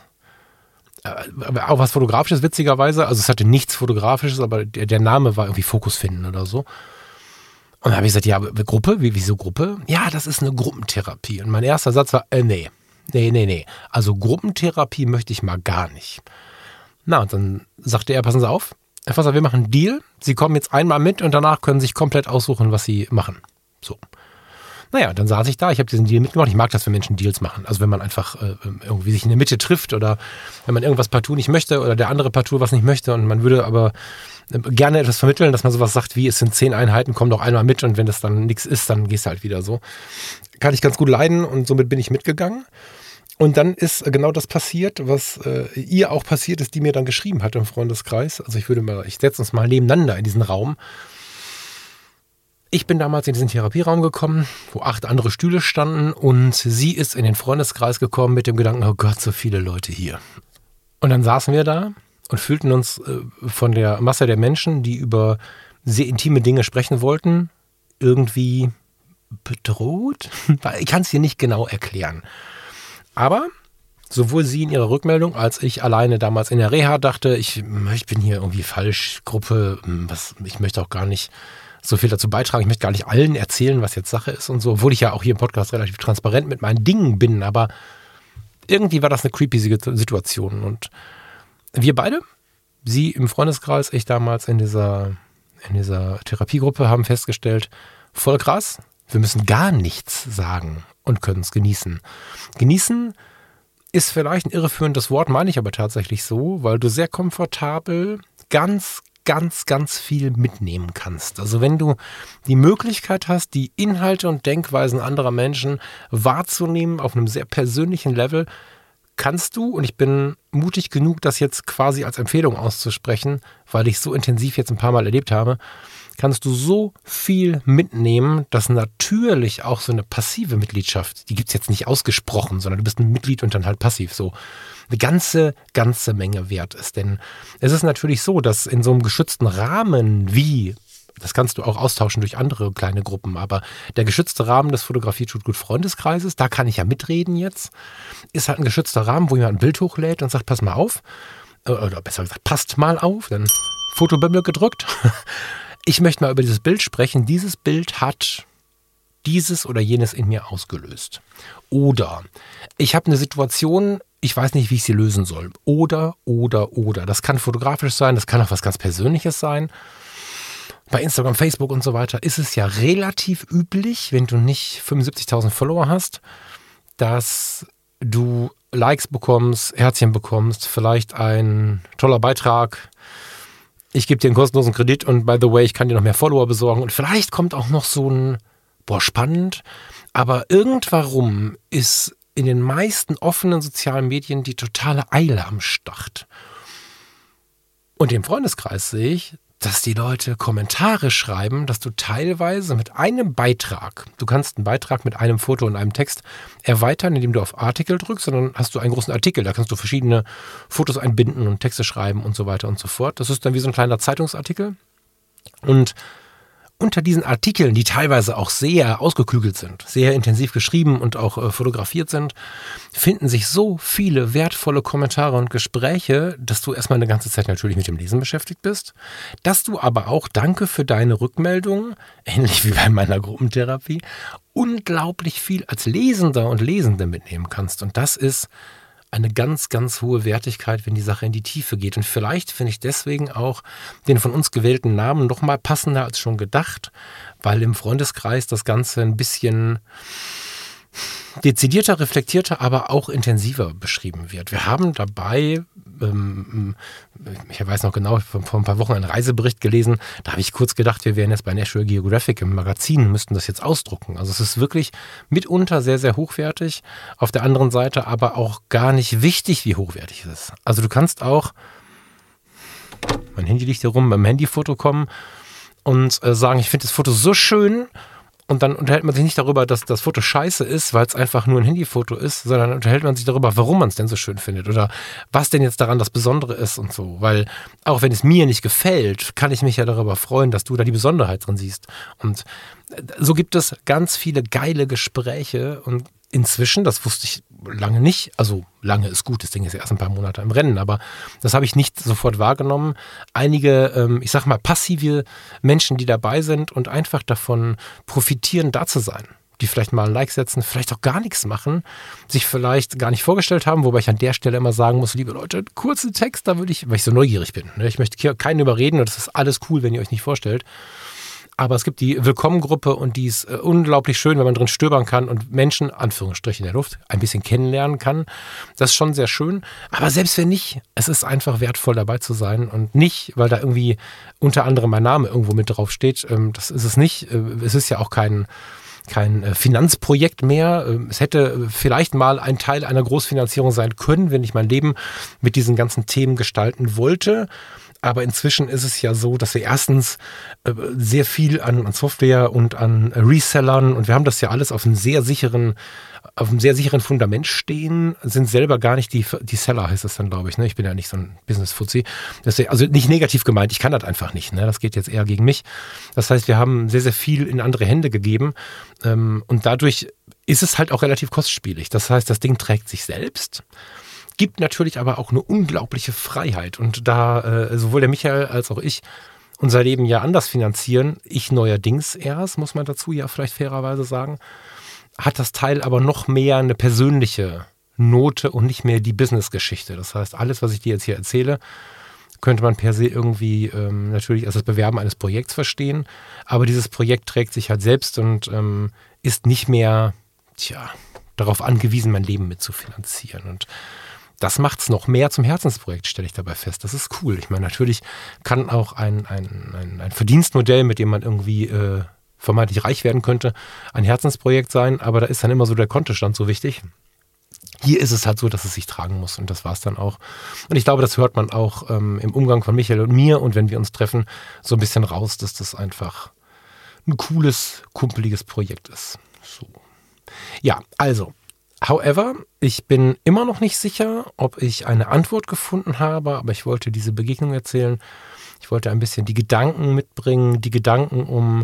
Aber auch was Fotografisches, witzigerweise. Also es hatte nichts Fotografisches, aber der Name war irgendwie Fokus finden oder so. Und dann habe ich gesagt, ja, Gruppe? Wieso Gruppe? Ja, das ist eine Gruppentherapie. Und mein erster Satz war, Nee. Also Gruppentherapie möchte ich mal gar nicht. Na, und dann sagte er, passen Sie auf, Herr Fasser, wir machen einen Deal. Sie kommen jetzt einmal mit und danach können Sie sich komplett aussuchen, was Sie machen. So. Naja, dann saß ich da, ich habe diesen Deal mitgemacht. Ich mag das, wenn Menschen Deals machen. Also wenn man einfach irgendwie sich in der Mitte trifft oder wenn man irgendwas partout nicht möchte oder der andere partout was nicht möchte und man würde aber gerne etwas vermitteln, dass man sowas sagt wie, es sind 10 Einheiten, komm doch einmal mit und wenn das dann nichts ist, dann gehst du halt wieder so. Kann ich ganz gut leiden und somit bin ich mitgegangen. Und dann ist genau das passiert, was ihr auch passiert ist, die mir dann geschrieben hat im Freundeskreis. Also ich setze uns mal nebeneinander in diesen Raum. Ich bin damals in diesen Therapieraum gekommen, wo 8 andere Stühle standen und sie ist in den Freundeskreis gekommen mit dem Gedanken, oh Gott, so viele Leute hier. Und dann saßen wir da und fühlten uns von der Masse der Menschen, die über sehr intime Dinge sprechen wollten, irgendwie bedroht. Ich kann es dir nicht genau erklären. Aber sowohl sie in ihrer Rückmeldung, als ich alleine damals in der Reha dachte, ich bin hier irgendwie falsch, Gruppe, ich möchte auch gar nicht so viel dazu beitragen. Ich möchte gar nicht allen erzählen, was jetzt Sache ist und so, obwohl ich ja auch hier im Podcast relativ transparent mit meinen Dingen bin, aber irgendwie war das eine creepy Situation und wir beide, sie im Freundeskreis, ich damals in dieser Therapiegruppe, haben festgestellt, voll krass, wir müssen gar nichts sagen und können es genießen. Genießen ist vielleicht ein irreführendes Wort, meine ich aber tatsächlich so, weil du sehr komfortabel ganz viel mitnehmen kannst. Also wenn du die Möglichkeit hast, die Inhalte und Denkweisen anderer Menschen wahrzunehmen auf einem sehr persönlichen Level, kannst du, und ich bin mutig genug, das jetzt quasi als Empfehlung auszusprechen, weil ich so intensiv jetzt ein paar Mal erlebt habe, kannst du so viel mitnehmen, dass natürlich auch so eine passive Mitgliedschaft, die gibt es jetzt nicht ausgesprochen, sondern du bist ein Mitglied und dann halt passiv so, eine ganze Menge wert ist. Denn es ist natürlich so, dass in so einem geschützten Rahmen wie, das kannst du auch austauschen durch andere kleine Gruppen, aber der geschützte Rahmen des Fotografie tut gut Freundeskreises, da kann ich ja mitreden jetzt, ist halt ein geschützter Rahmen, wo jemand ein Bild hochlädt und sagt, pass mal auf, oder besser gesagt, passt mal auf, dann Fotobimmel gedrückt. Ich möchte mal über dieses Bild sprechen. Dieses Bild hat dieses oder jenes in mir ausgelöst. Oder ich habe eine Situation, ich weiß nicht, wie ich sie lösen soll. Oder. Das kann fotografisch sein, das kann auch was ganz Persönliches sein. Bei Instagram, Facebook und so weiter ist es ja relativ üblich, wenn du nicht 75.000 Follower hast, dass du Likes bekommst, Herzchen bekommst, vielleicht ein toller Beitrag. Ich gebe dir einen kostenlosen Kredit und by the way, ich kann dir noch mehr Follower besorgen. Und vielleicht kommt auch noch so ein, spannend. Aber irgendwann ist in den meisten offenen sozialen Medien die totale Eile am Start. Und im Freundeskreis sehe ich, dass die Leute Kommentare schreiben, dass du teilweise mit einem Beitrag, du kannst einen Beitrag mit einem Foto und einem Text erweitern, indem du auf Artikel drückst, und dann hast du einen großen Artikel, da kannst du verschiedene Fotos einbinden und Texte schreiben und so weiter und so fort. Das ist dann wie so ein kleiner Zeitungsartikel. Und unter diesen Artikeln, die teilweise auch sehr ausgeklügelt sind, sehr intensiv geschrieben und auch fotografiert sind, finden sich so viele wertvolle Kommentare und Gespräche, dass du erstmal eine ganze Zeit natürlich mit dem Lesen beschäftigt bist, dass du aber auch, danke für deine Rückmeldung, ähnlich wie bei meiner Gruppentherapie, unglaublich viel als Lesender und Lesende mitnehmen kannst. Und das ist eine ganz hohe Wertigkeit, wenn die Sache in die Tiefe geht. Und vielleicht finde ich deswegen auch den von uns gewählten Namen noch mal passender als schon gedacht, weil im Freundeskreis das Ganze ein bisschen dezidierter, reflektierter, aber auch intensiver beschrieben wird. Wir haben dabei, ich weiß noch genau, vor ein paar Wochen einen Reisebericht gelesen, da habe ich kurz gedacht, wir wären jetzt bei National Geographic im Magazin, müssten das jetzt ausdrucken. Also es ist wirklich mitunter sehr hochwertig, auf der anderen Seite aber auch gar nicht wichtig, wie hochwertig es ist. Also du kannst auch, mein Handy liegt hier rum, beim Handyfoto kommen und sagen, ich finde das Foto so schön. Und dann unterhält man sich nicht darüber, dass das Foto scheiße ist, weil es einfach nur ein Handyfoto ist, sondern unterhält man sich darüber, warum man es denn so schön findet oder was denn jetzt daran das Besondere ist und so. Weil auch wenn es mir nicht gefällt, kann ich mich ja darüber freuen, dass du da die Besonderheit drin siehst. Und so gibt es ganz viele geile Gespräche und inzwischen, das wusste ich lange nicht, also lange ist gut, das Ding ist ja erst ein paar Monate im Rennen, aber das habe ich nicht sofort wahrgenommen. Einige, ich sag mal, passive Menschen, die dabei sind und einfach davon profitieren, da zu sein. Die vielleicht mal ein Like setzen, vielleicht auch gar nichts machen, sich vielleicht gar nicht vorgestellt haben, wobei ich an der Stelle immer sagen muss, liebe Leute, kurzen Text, da würde ich, weil ich so neugierig bin. Ich möchte hier keinen überreden und das ist alles cool, wenn ihr euch nicht vorstellt. Aber es gibt die Willkommengruppe und die ist unglaublich schön, wenn man drin stöbern kann und Menschen, Anführungsstrichen in der Luft, ein bisschen kennenlernen kann. Das ist schon sehr schön. Aber selbst wenn nicht, es ist einfach wertvoll dabei zu sein und nicht, weil da irgendwie unter anderem mein Name irgendwo mit drauf steht. Das ist es nicht. Es ist ja auch kein Finanzprojekt mehr. Es hätte vielleicht mal ein Teil einer Großfinanzierung sein können, wenn ich mein Leben mit diesen ganzen Themen gestalten wollte. Aber inzwischen ist es ja so, dass wir erstens sehr viel an Software und an Resellern und wir haben das ja alles auf einem sehr sicheren Fundament stehen, sind selber gar nicht die Seller, heißt das dann, glaube ich. Ne? Ich bin ja nicht so ein Business-Fuzzi. Also nicht negativ gemeint, ich kann das einfach nicht. Ne? Das geht jetzt eher gegen mich. Das heißt, wir haben sehr, sehr viel in andere Hände gegeben und dadurch ist es halt auch relativ kostspielig. Das heißt, das Ding trägt sich selbst. Gibt natürlich aber auch eine unglaubliche Freiheit. Und da sowohl der Michael als auch ich unser Leben ja anders finanzieren, ich neuerdings erst, muss man dazu ja vielleicht fairerweise sagen, hat das Teil aber noch mehr eine persönliche Note und nicht mehr die Business-Geschichte. Das heißt, alles, was ich dir jetzt hier erzähle, könnte man per se irgendwie natürlich als das Bewerben eines Projekts verstehen. Aber dieses Projekt trägt sich halt selbst und ist nicht mehr darauf angewiesen, mein Leben mitzufinanzieren. Und das macht es noch mehr zum Herzensprojekt, stelle ich dabei fest. Das ist cool. Ich meine, natürlich kann auch ein Verdienstmodell, mit dem man irgendwie vermeintlich reich werden könnte, ein Herzensprojekt sein, aber da ist dann immer so der Kontostand so wichtig. Hier ist es halt so, dass es sich tragen muss und das war es dann auch. Und ich glaube, das hört man auch im Umgang von Michael und mir und wenn wir uns treffen, so ein bisschen raus, dass das einfach ein cooles, kumpeliges Projekt ist. So. Ja, also, however, ich bin immer noch nicht sicher, ob ich eine Antwort gefunden habe, aber ich wollte diese Begegnung erzählen. Ich wollte ein bisschen die Gedanken mitbringen, die Gedanken um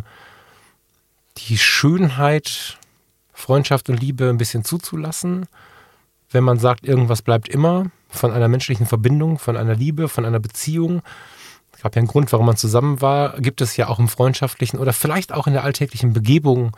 die Schönheit, Freundschaft und Liebe ein bisschen zuzulassen. Wenn man sagt, irgendwas bleibt immer von einer menschlichen Verbindung, von einer Liebe, von einer Beziehung. Es gab ja einen Grund, warum man zusammen war. Gibt es ja auch im freundschaftlichen oder vielleicht auch in der alltäglichen Begegnung,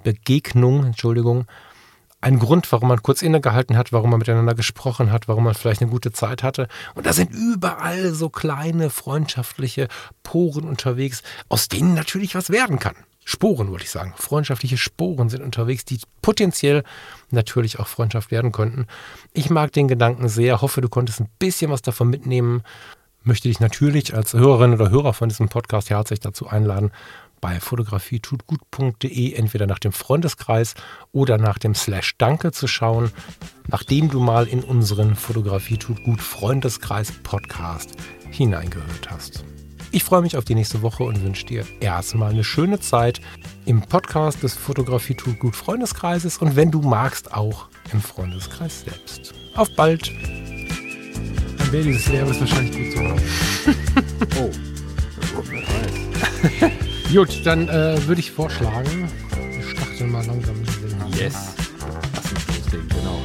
einen Grund, warum man kurz innegehalten hat, warum man miteinander gesprochen hat, warum man vielleicht eine gute Zeit hatte. Und da sind überall so kleine freundschaftliche Poren unterwegs, aus denen natürlich was werden kann. Sporen, wollte ich sagen. Freundschaftliche Sporen sind unterwegs, die potenziell natürlich auch Freundschaft werden könnten. Ich mag den Gedanken sehr, hoffe, du konntest ein bisschen was davon mitnehmen. Möchte dich natürlich als Hörerin oder Hörer von diesem Podcast herzlich dazu einladen, bei fotografietutgut.de entweder nach dem Freundeskreis oder nach dem /Danke zu schauen, nachdem du mal in unseren Fotografie tut gut Freundeskreis Podcast hineingehört hast. Ich freue mich auf die nächste Woche und wünsche dir erstmal eine schöne Zeit im Podcast des Fotografie tut gut Freundeskreises und wenn du magst, auch im Freundeskreis selbst. Auf bald! Dann wäre dieses Lehrer wahrscheinlich gut zu machen. Oh, gut, dann würde ich vorschlagen, wir starten mal langsam mit dem Namen. Yes, lass uns loslegen, genau.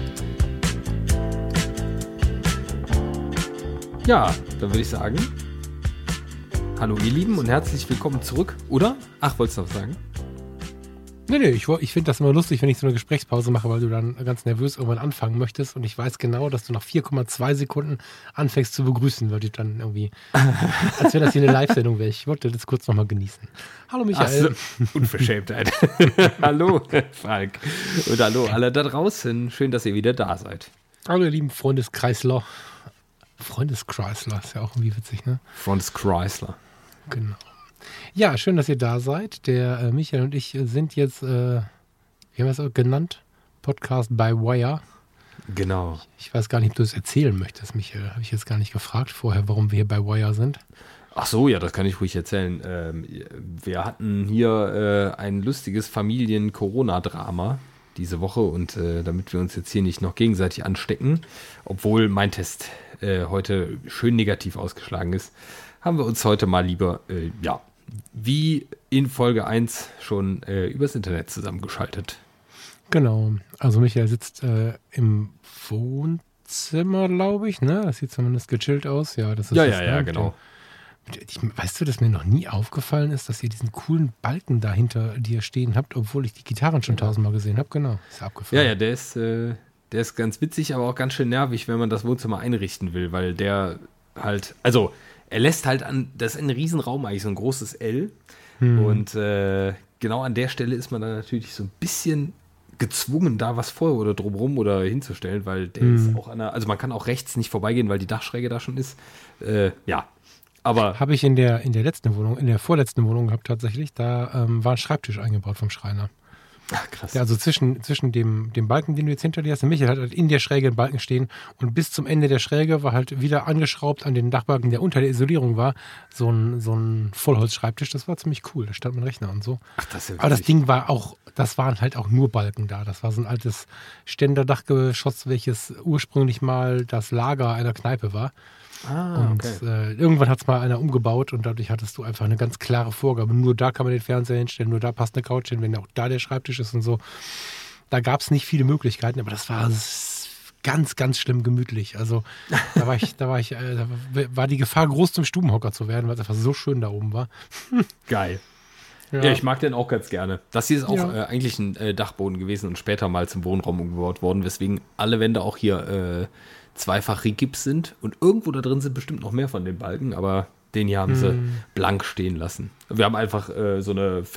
Ja, dann würde ich sagen, hallo ihr Lieben und herzlich willkommen zurück, oder? Ach, wolltest du noch was sagen? Nee, ich finde das immer lustig, wenn ich so eine Gesprächspause mache, weil du dann ganz nervös irgendwann anfangen möchtest und ich weiß genau, dass du nach 4,2 Sekunden anfängst zu begrüßen, würde ich dann irgendwie, als wenn das hier eine Live-Sendung wäre. Ich wollte das kurz nochmal genießen. Hallo Michael. Ach so, Unverschämtheit. Hallo Falk und hallo alle da draußen. Schön, dass ihr wieder da seid. Hallo ihr lieben Freundeskreisler. Freundeskreisler ist ja auch irgendwie witzig, ne? Freundeskreisler. Genau. Ja, schön, dass ihr da seid. Der Michael und ich sind jetzt, wie haben wir es genannt? Podcast by Wire. Genau. Ich weiß gar nicht, ob du es erzählen möchtest, Michael. Habe ich jetzt gar nicht gefragt vorher, warum wir hier bei Wire sind. Ach so, ja, das kann ich ruhig erzählen. Wir hatten hier ein lustiges Familien-Corona-Drama diese Woche und damit wir uns jetzt hier nicht noch gegenseitig anstecken, obwohl mein Test heute schön negativ ausgeschlagen ist, haben wir uns heute mal lieber, wie in Folge 1 schon übers Internet zusammengeschaltet. Genau, also Michael sitzt im Wohnzimmer, glaube ich, ne? Das sieht zumindest gechillt aus. Ja, das ist Ja, genau. Weißt du, dass mir noch nie aufgefallen ist, dass ihr diesen coolen Balken da hinter dir stehen habt, obwohl ich die Gitarren schon 1000-mal gesehen habe? Genau, ist abgefallen. Ja, der ist ganz witzig, aber auch ganz schön nervig, wenn man das Wohnzimmer einrichten will, weil der halt, also er lässt halt das ist ein Riesenraum eigentlich, so ein großes L, Und genau an der Stelle ist man dann natürlich so ein bisschen gezwungen, da was vor oder drumrum oder hinzustellen, weil der ist auch also man kann auch rechts nicht vorbeigehen, weil die Dachschräge da schon ist. Ja, aber... Habe ich in der letzten Wohnung, in der vorletzten Wohnung gehabt tatsächlich, da war ein Schreibtisch eingebaut vom Schreiner. Ach, krass. Ja, also zwischen dem Balken, den du jetzt hinter dir hast, der Michael hat halt in der Schräge einen Balken stehen und bis zum Ende der Schräge war halt wieder angeschraubt an den Dachbalken, der unter der Isolierung war, so ein Vollholzschreibtisch. Das war ziemlich cool, da stand mein Rechner und so. Ach, das ist ja aber das Ding war auch, das waren halt auch nur Balken da. Das war so ein altes Ständerdachgeschoss, welches ursprünglich mal das Lager einer Kneipe war. Und irgendwann hat es mal einer umgebaut und dadurch hattest du einfach eine ganz klare Vorgabe. Nur da kann man den Fernseher hinstellen, nur da passt eine Couch hin, wenn auch da der Schreibtisch ist und so. Da gab es nicht viele Möglichkeiten, aber das war ganz, ganz schlimm gemütlich. Also da war die Gefahr groß, zum Stubenhocker zu werden, weil es einfach so schön da oben war. Geil. Ja, ich mag den auch ganz gerne. Das hier ist auch eigentlich ein Dachboden gewesen und später mal zum Wohnraum umgebaut worden, weswegen alle Wände auch hier zweifach Rigips sind und irgendwo da drin sind bestimmt noch mehr von den Balken, aber den hier haben sie blank stehen lassen. Wir haben einfach so eine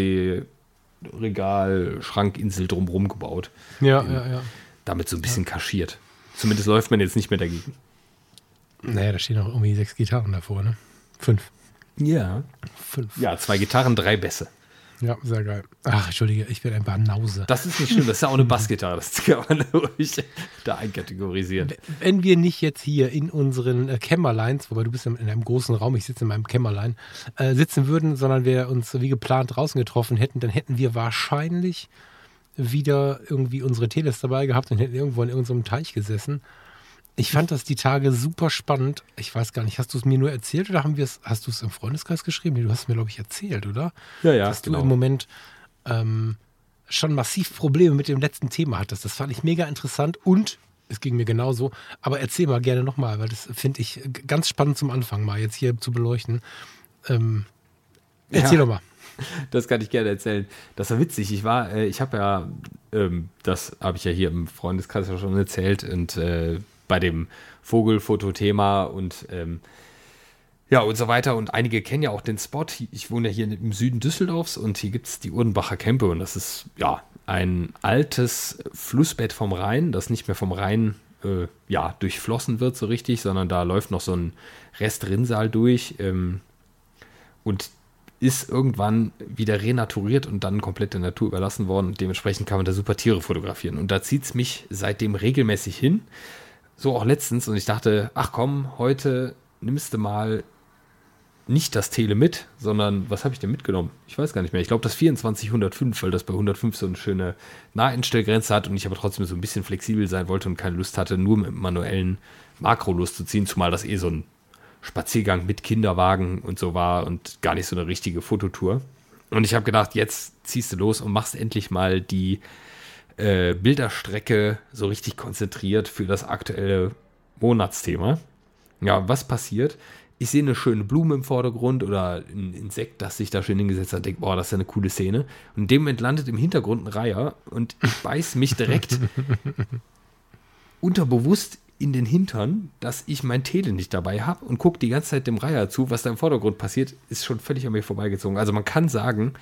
Fernsehregal-Schrankinsel drumherum gebaut. Ja. Damit so ein bisschen kaschiert. Zumindest läuft man jetzt nicht mehr dagegen. Naja, da stehen auch irgendwie 6 Gitarren davor, ne? 5. Ja. 5. Ja, 2 Gitarren, 3 Bässe. Ja, sehr geil. Ach, Entschuldige, ich bin ein Banause. Das ist nicht schlimm, das ist ja auch eine Bassgitarre, das kann man ruhig da einkategorisieren. Wenn wir nicht jetzt hier in unseren Kämmerleins, wobei du bist in einem großen Raum, ich sitze in meinem Kämmerlein, sitzen würden, sondern wir uns wie geplant draußen getroffen hätten, dann hätten wir wahrscheinlich wieder irgendwie unsere Teles dabei gehabt und hätten irgendwo in irgendeinem Teich gesessen. Ich fand das die Tage super spannend. Ich weiß gar nicht, hast du es mir nur erzählt oder hast du es im Freundeskreis geschrieben? Nee, du hast es mir, glaube ich, erzählt, oder? Ja, dass du im Moment schon massiv Probleme mit dem letzten Thema hattest. Das fand ich mega interessant und es ging mir genauso. Aber erzähl mal gerne nochmal, weil das finde ich ganz spannend zum Anfang mal jetzt hier zu beleuchten. Erzähl doch mal. Das kann ich gerne erzählen. Das war witzig. Ich habe ja, das habe ich ja hier im Freundeskreis schon erzählt und bei dem Vogelfotothema und und so weiter. Und einige kennen ja auch den Spot. Ich wohne ja hier im Süden Düsseldorfs und hier gibt es die Urdenbacher Kempe und das ist ein altes Flussbett vom Rhein, das nicht mehr vom Rhein durchflossen wird so richtig, sondern da läuft noch so ein Rest-Rinnsal durch und ist irgendwann wieder renaturiert und dann komplett der Natur überlassen worden und dementsprechend kann man da super Tiere fotografieren. Und da zieht es mich seitdem regelmäßig hin. So auch letztens und ich dachte, ach komm, heute nimmst du mal nicht das Tele mit, sondern was habe ich denn mitgenommen? Ich weiß gar nicht mehr. Ich glaube das 24-105, weil das bei 105 so eine schöne Naheinstellgrenze hat und ich aber trotzdem so ein bisschen flexibel sein wollte und keine Lust hatte, nur mit dem manuellen Makro loszuziehen, zumal das so ein Spaziergang mit Kinderwagen und so war und gar nicht so eine richtige Fototour. Und ich habe gedacht, jetzt ziehst du los und machst endlich mal die Bilderstrecke so richtig konzentriert für das aktuelle Monatsthema. Ja, was passiert? Ich sehe eine schöne Blume im Vordergrund oder ein Insekt, das sich da schön hingesetzt hat, denke, boah, das ist ja eine coole Szene. Und in dem Moment landet im Hintergrund ein Reiher und ich beiß mich direkt unterbewusst in den Hintern, dass ich mein Tele nicht dabei habe und gucke die ganze Zeit dem Reiher zu. Was da im Vordergrund passiert, ist schon völlig an mir vorbeigezogen. Also man kann sagen,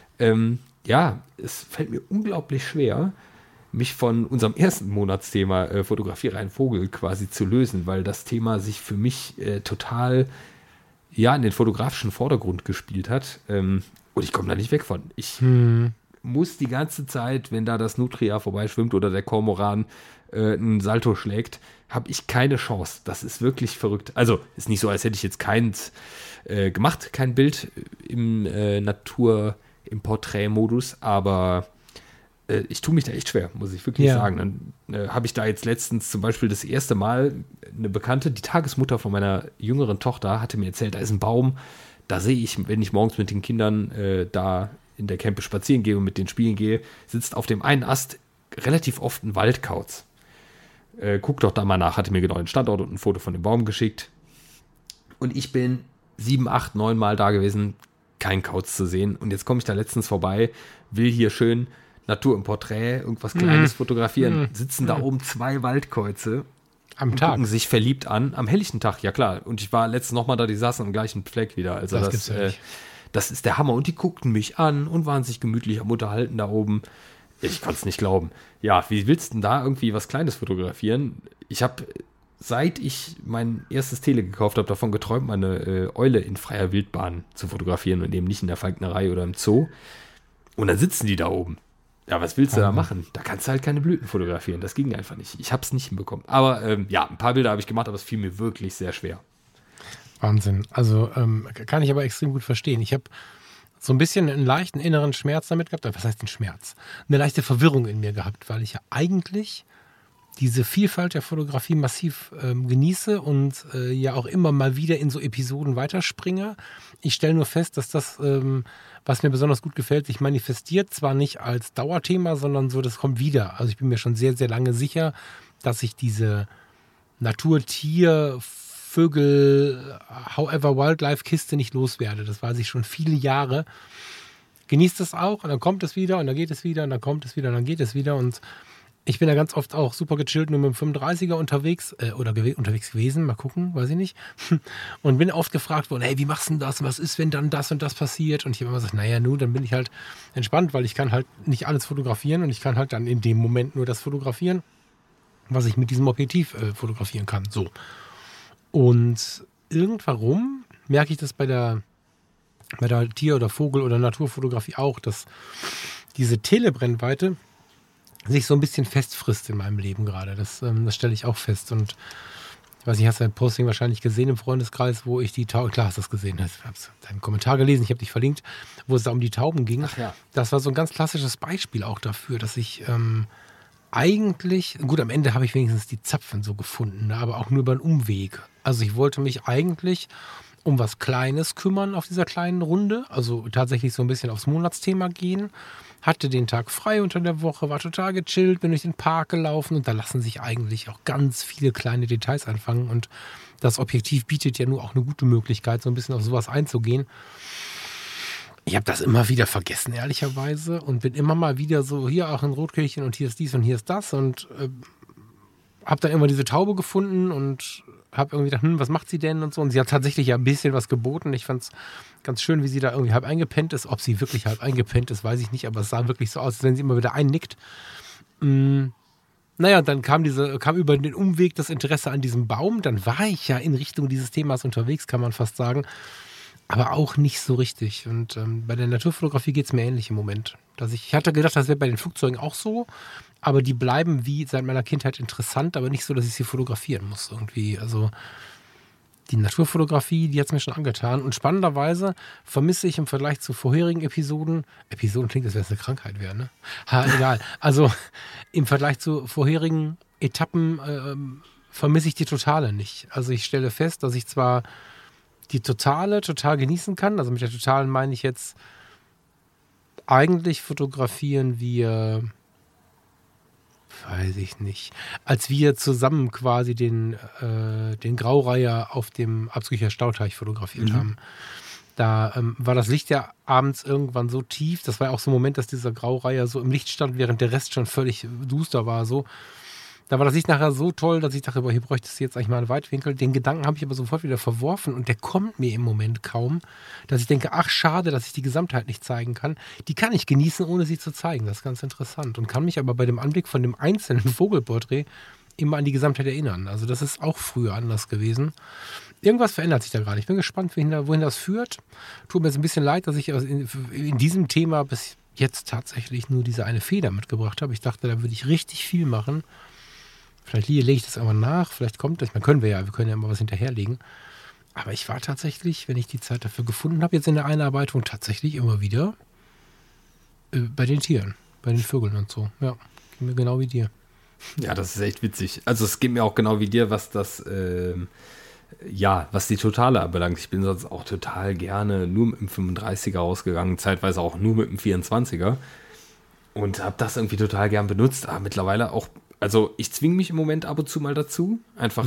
es fällt mir unglaublich schwer, mich von unserem ersten Monatsthema Fotografiere einen Vogel quasi zu lösen, weil das Thema sich für mich total in den fotografischen Vordergrund gespielt hat und ich komme da nicht weg von. Ich muss die ganze Zeit, wenn da das Nutria vorbeischwimmt oder der Kormoran einen Salto schlägt, habe ich keine Chance. Das ist wirklich verrückt. Also ist nicht so, als hätte ich jetzt keins gemacht, kein Bild im im Porträtmodus, aber ich tue mich da echt schwer, muss ich wirklich sagen. Dann habe ich da jetzt letztens zum Beispiel das erste Mal eine Bekannte, die Tagesmutter von meiner jüngeren Tochter, hatte mir erzählt, da ist ein Baum, da sehe ich, wenn ich morgens mit den Kindern da in der Campe spazieren gehe und mit denen spielen gehe, sitzt auf dem einen Ast relativ oft ein Waldkauz. Guck doch da mal nach, hatte mir genau den Standort und ein Foto von dem Baum geschickt. Und ich bin 7, 8, 9 Mal da gewesen, kein Kauz zu sehen. Und jetzt komme ich da letztens vorbei, will hier schön Natur im Porträt, irgendwas Kleines fotografieren. Sitzen da oben 2 Waldkäuze. Am Tag? Gucken sich verliebt an. Am helllichten Tag, ja klar. Und ich war letztens nochmal da, die saßen am gleichen Fleck wieder. Also das gibt's ja nicht. das ist der Hammer. Und die guckten mich an und waren sich gemütlich am Unterhalten da oben. Ich konnte es nicht glauben. Ja, wie willst du denn da irgendwie was Kleines fotografieren? Ich habe, seit ich mein erstes Tele gekauft habe, davon geträumt, meine Eule in freier Wildbahn zu fotografieren und eben nicht in der Falknerei oder im Zoo. Und dann sitzen die da oben. Ja, was willst du da machen? Da kannst du halt keine Blüten fotografieren. Das ging einfach nicht. Ich habe es nicht hinbekommen. Aber ja, ein paar Bilder habe ich gemacht, aber es fiel mir wirklich sehr schwer. Wahnsinn. Also kann ich aber extrem gut verstehen. Ich habe so ein bisschen einen leichten inneren Schmerz damit gehabt. Was heißt denn Schmerz? Eine leichte Verwirrung in mir gehabt, weil ich ja eigentlich diese Vielfalt der Fotografie massiv genieße und ja auch immer mal wieder in so Episoden weiterspringe. Ich stelle nur fest, dass das, was mir besonders gut gefällt, sich manifestiert, zwar nicht als Dauerthema, sondern so, das kommt wieder. Also ich bin mir schon sehr, sehr lange sicher, dass ich diese Natur-, Tier-, Vögel, however Wildlife-Kiste nicht loswerde. Das weiß ich schon viele Jahre. Genießt es auch und dann kommt es wieder und dann geht es wieder und dann kommt es wieder und dann geht es wieder und ich bin ja ganz oft auch super gechillt nur mit dem 35er unterwegs unterwegs gewesen, mal gucken, weiß ich nicht. Und bin oft gefragt worden, hey, wie machst du denn das? Und was ist, wenn dann das und das passiert? Und ich habe immer gesagt, naja, nun, dann bin ich halt entspannt, weil ich kann halt nicht alles fotografieren und ich kann halt dann in dem Moment nur das fotografieren, was ich mit diesem Objektiv fotografieren kann. So. Und irgendwann merke ich das bei der Tier- oder Vogel- oder Naturfotografie auch, dass diese Telebrennweite sich so ein bisschen festfrisst in meinem Leben gerade. Das stelle ich auch fest. Und ich weiß nicht, hast du dein Posting wahrscheinlich gesehen im Freundeskreis, wo ich die Tauben, klar hast du das gesehen, ich habe deinen Kommentar gelesen, ich habe dich verlinkt, wo es da um die Tauben ging. Ach ja. Das war so ein ganz klassisches Beispiel auch dafür, dass ich eigentlich, gut, am Ende habe ich wenigstens die Zapfen so gefunden, ne, aber auch nur über einen Umweg. Also ich wollte mich eigentlich um was Kleines kümmern auf dieser kleinen Runde, also tatsächlich so ein bisschen aufs Monatsthema gehen, hatte den Tag frei unter der Woche, war total gechillt, bin durch den Park gelaufen und da lassen sich eigentlich auch ganz viele kleine Details einfangen und das Objektiv bietet ja nur auch eine gute Möglichkeit, so ein bisschen auf sowas einzugehen. Ich habe das immer wieder vergessen, ehrlicherweise, und bin immer mal wieder so, hier auch ein Rotkehlchen und hier ist dies und hier ist das und habe dann immer diese Taube gefunden und habe irgendwie gedacht, was macht sie denn und so. Und sie hat tatsächlich ja ein bisschen was geboten. Ich fand es ganz schön, wie sie da irgendwie halb eingepennt ist. Ob sie wirklich halb eingepennt ist, weiß ich nicht, aber es sah wirklich so aus, als wenn sie immer wieder einnickt. Naja, dann kam über den Umweg das Interesse an diesem Baum. Dann war ich ja in Richtung dieses Themas unterwegs, kann man fast sagen. Aber auch nicht so richtig. Und bei der Naturfotografie geht es mir ähnlich im Moment. Ich hatte gedacht, das wäre bei den Flugzeugen auch so. Aber die bleiben wie seit meiner Kindheit interessant, aber nicht so, dass ich sie fotografieren muss irgendwie. Also die Naturfotografie, die hat es mir schon angetan. Und spannenderweise vermisse ich im Vergleich zu vorherigen Episoden klingt, als wäre es eine Krankheit wäre, ne? Egal. Also im Vergleich zu vorherigen Etappen vermisse ich die Totale nicht. Also ich stelle fest, dass ich zwar die Totale total genießen kann. Also mit der Totalen meine ich jetzt, eigentlich fotografieren wir, weiß ich nicht, als wir zusammen quasi den Graureiher auf dem Abzücher Stauteich fotografiert haben. Da war das Licht ja abends irgendwann so tief, das war ja auch so ein Moment, dass dieser Graureiher so im Licht stand, während der Rest schon völlig duster war, so. Da war das Licht nachher so toll, dass ich dachte, boah, hier bräuchtest du jetzt eigentlich mal einen Weitwinkel. Den Gedanken habe ich aber sofort wieder verworfen und der kommt mir im Moment kaum, dass ich denke, ach schade, dass ich die Gesamtheit nicht zeigen kann. Die kann ich genießen, ohne sie zu zeigen. Das ist ganz interessant und kann mich aber bei dem Anblick von dem einzelnen Vogelporträt immer an die Gesamtheit erinnern. Also das ist auch früher anders gewesen. Irgendwas verändert sich da gerade. Ich bin gespannt, wohin das führt. Tut mir jetzt ein bisschen leid, dass ich in diesem Thema bis jetzt tatsächlich nur diese eine Feder mitgebracht habe. Ich dachte, da würde ich richtig viel machen. Vielleicht lege ich das aber nach, vielleicht kommt das. Wir können ja immer was hinterherlegen. Aber ich war tatsächlich, wenn ich die Zeit dafür gefunden habe, jetzt in der Einarbeitung tatsächlich immer wieder bei den Tieren, bei den Vögeln und so. Ja, geht mir genau wie dir. Ja, das ist echt witzig. Also es geht mir auch genau wie dir, was das, was die Totale anbelangt. Ich bin sonst auch total gerne nur mit dem 35er rausgegangen, zeitweise auch nur mit dem 24er. Und habe das irgendwie total gern benutzt. Aber mittlerweile auch, also ich zwinge mich im Moment ab und zu mal dazu. Einfach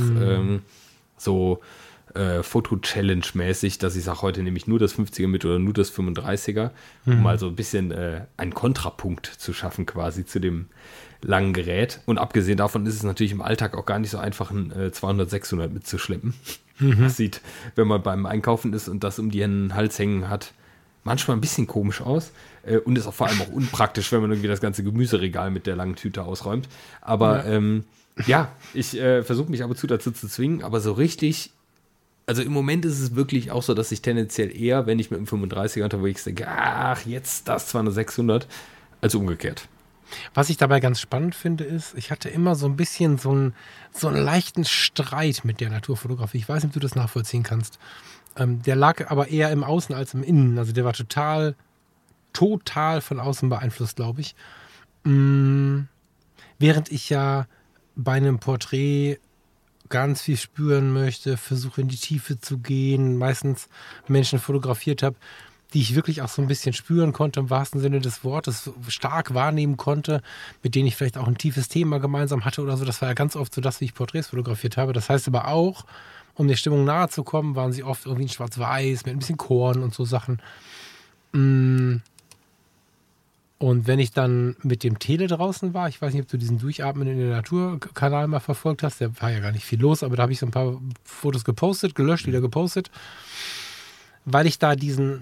Foto-Challenge-mäßig, dass ich sage, heute nehme ich nur das 50er mit oder nur das 35er, um mal so ein bisschen einen Kontrapunkt zu schaffen quasi zu dem langen Gerät. Und abgesehen davon ist es natürlich im Alltag auch gar nicht so einfach, ein 200-600 mitzuschleppen. Das sieht, wenn man beim Einkaufen ist und das um den Hals hängen hat, manchmal ein bisschen komisch aus und ist auch vor allem auch unpraktisch, wenn man irgendwie das ganze Gemüseregal mit der langen Tüte ausräumt. Aber ich versuche mich ab und zu dazu zu zwingen, aber so richtig, also im Moment ist es wirklich auch so, dass ich tendenziell eher, wenn ich mit dem 35er unterwegs denke, ach, jetzt das 200-600, als umgekehrt. Was ich dabei ganz spannend finde, ist, ich hatte immer so ein bisschen so einen leichten Streit mit der Naturfotografie. Ich weiß nicht, ob du das nachvollziehen kannst. Der lag aber eher im Außen als im Innen. Also der war total von außen beeinflusst, glaube ich. Während ich ja bei einem Porträt ganz viel spüren möchte, versuche in die Tiefe zu gehen, meistens Menschen fotografiert habe, die ich wirklich auch so ein bisschen spüren konnte, im wahrsten Sinne des Wortes, stark wahrnehmen konnte, mit denen ich vielleicht auch ein tiefes Thema gemeinsam hatte oder so. Das war ja ganz oft so das, wie ich Porträts fotografiert habe. Das heißt aber auch, um der Stimmung nahe zu kommen, waren sie oft irgendwie in schwarz-weiß, mit ein bisschen Korn und so Sachen. Und wenn ich dann mit dem Tele draußen war, ich weiß nicht, ob du diesen Durchatmen in der Natur-Kanal mal verfolgt hast, da war ja gar nicht viel los, aber da habe ich so ein paar Fotos gepostet, gelöscht, wieder gepostet, weil ich da diesen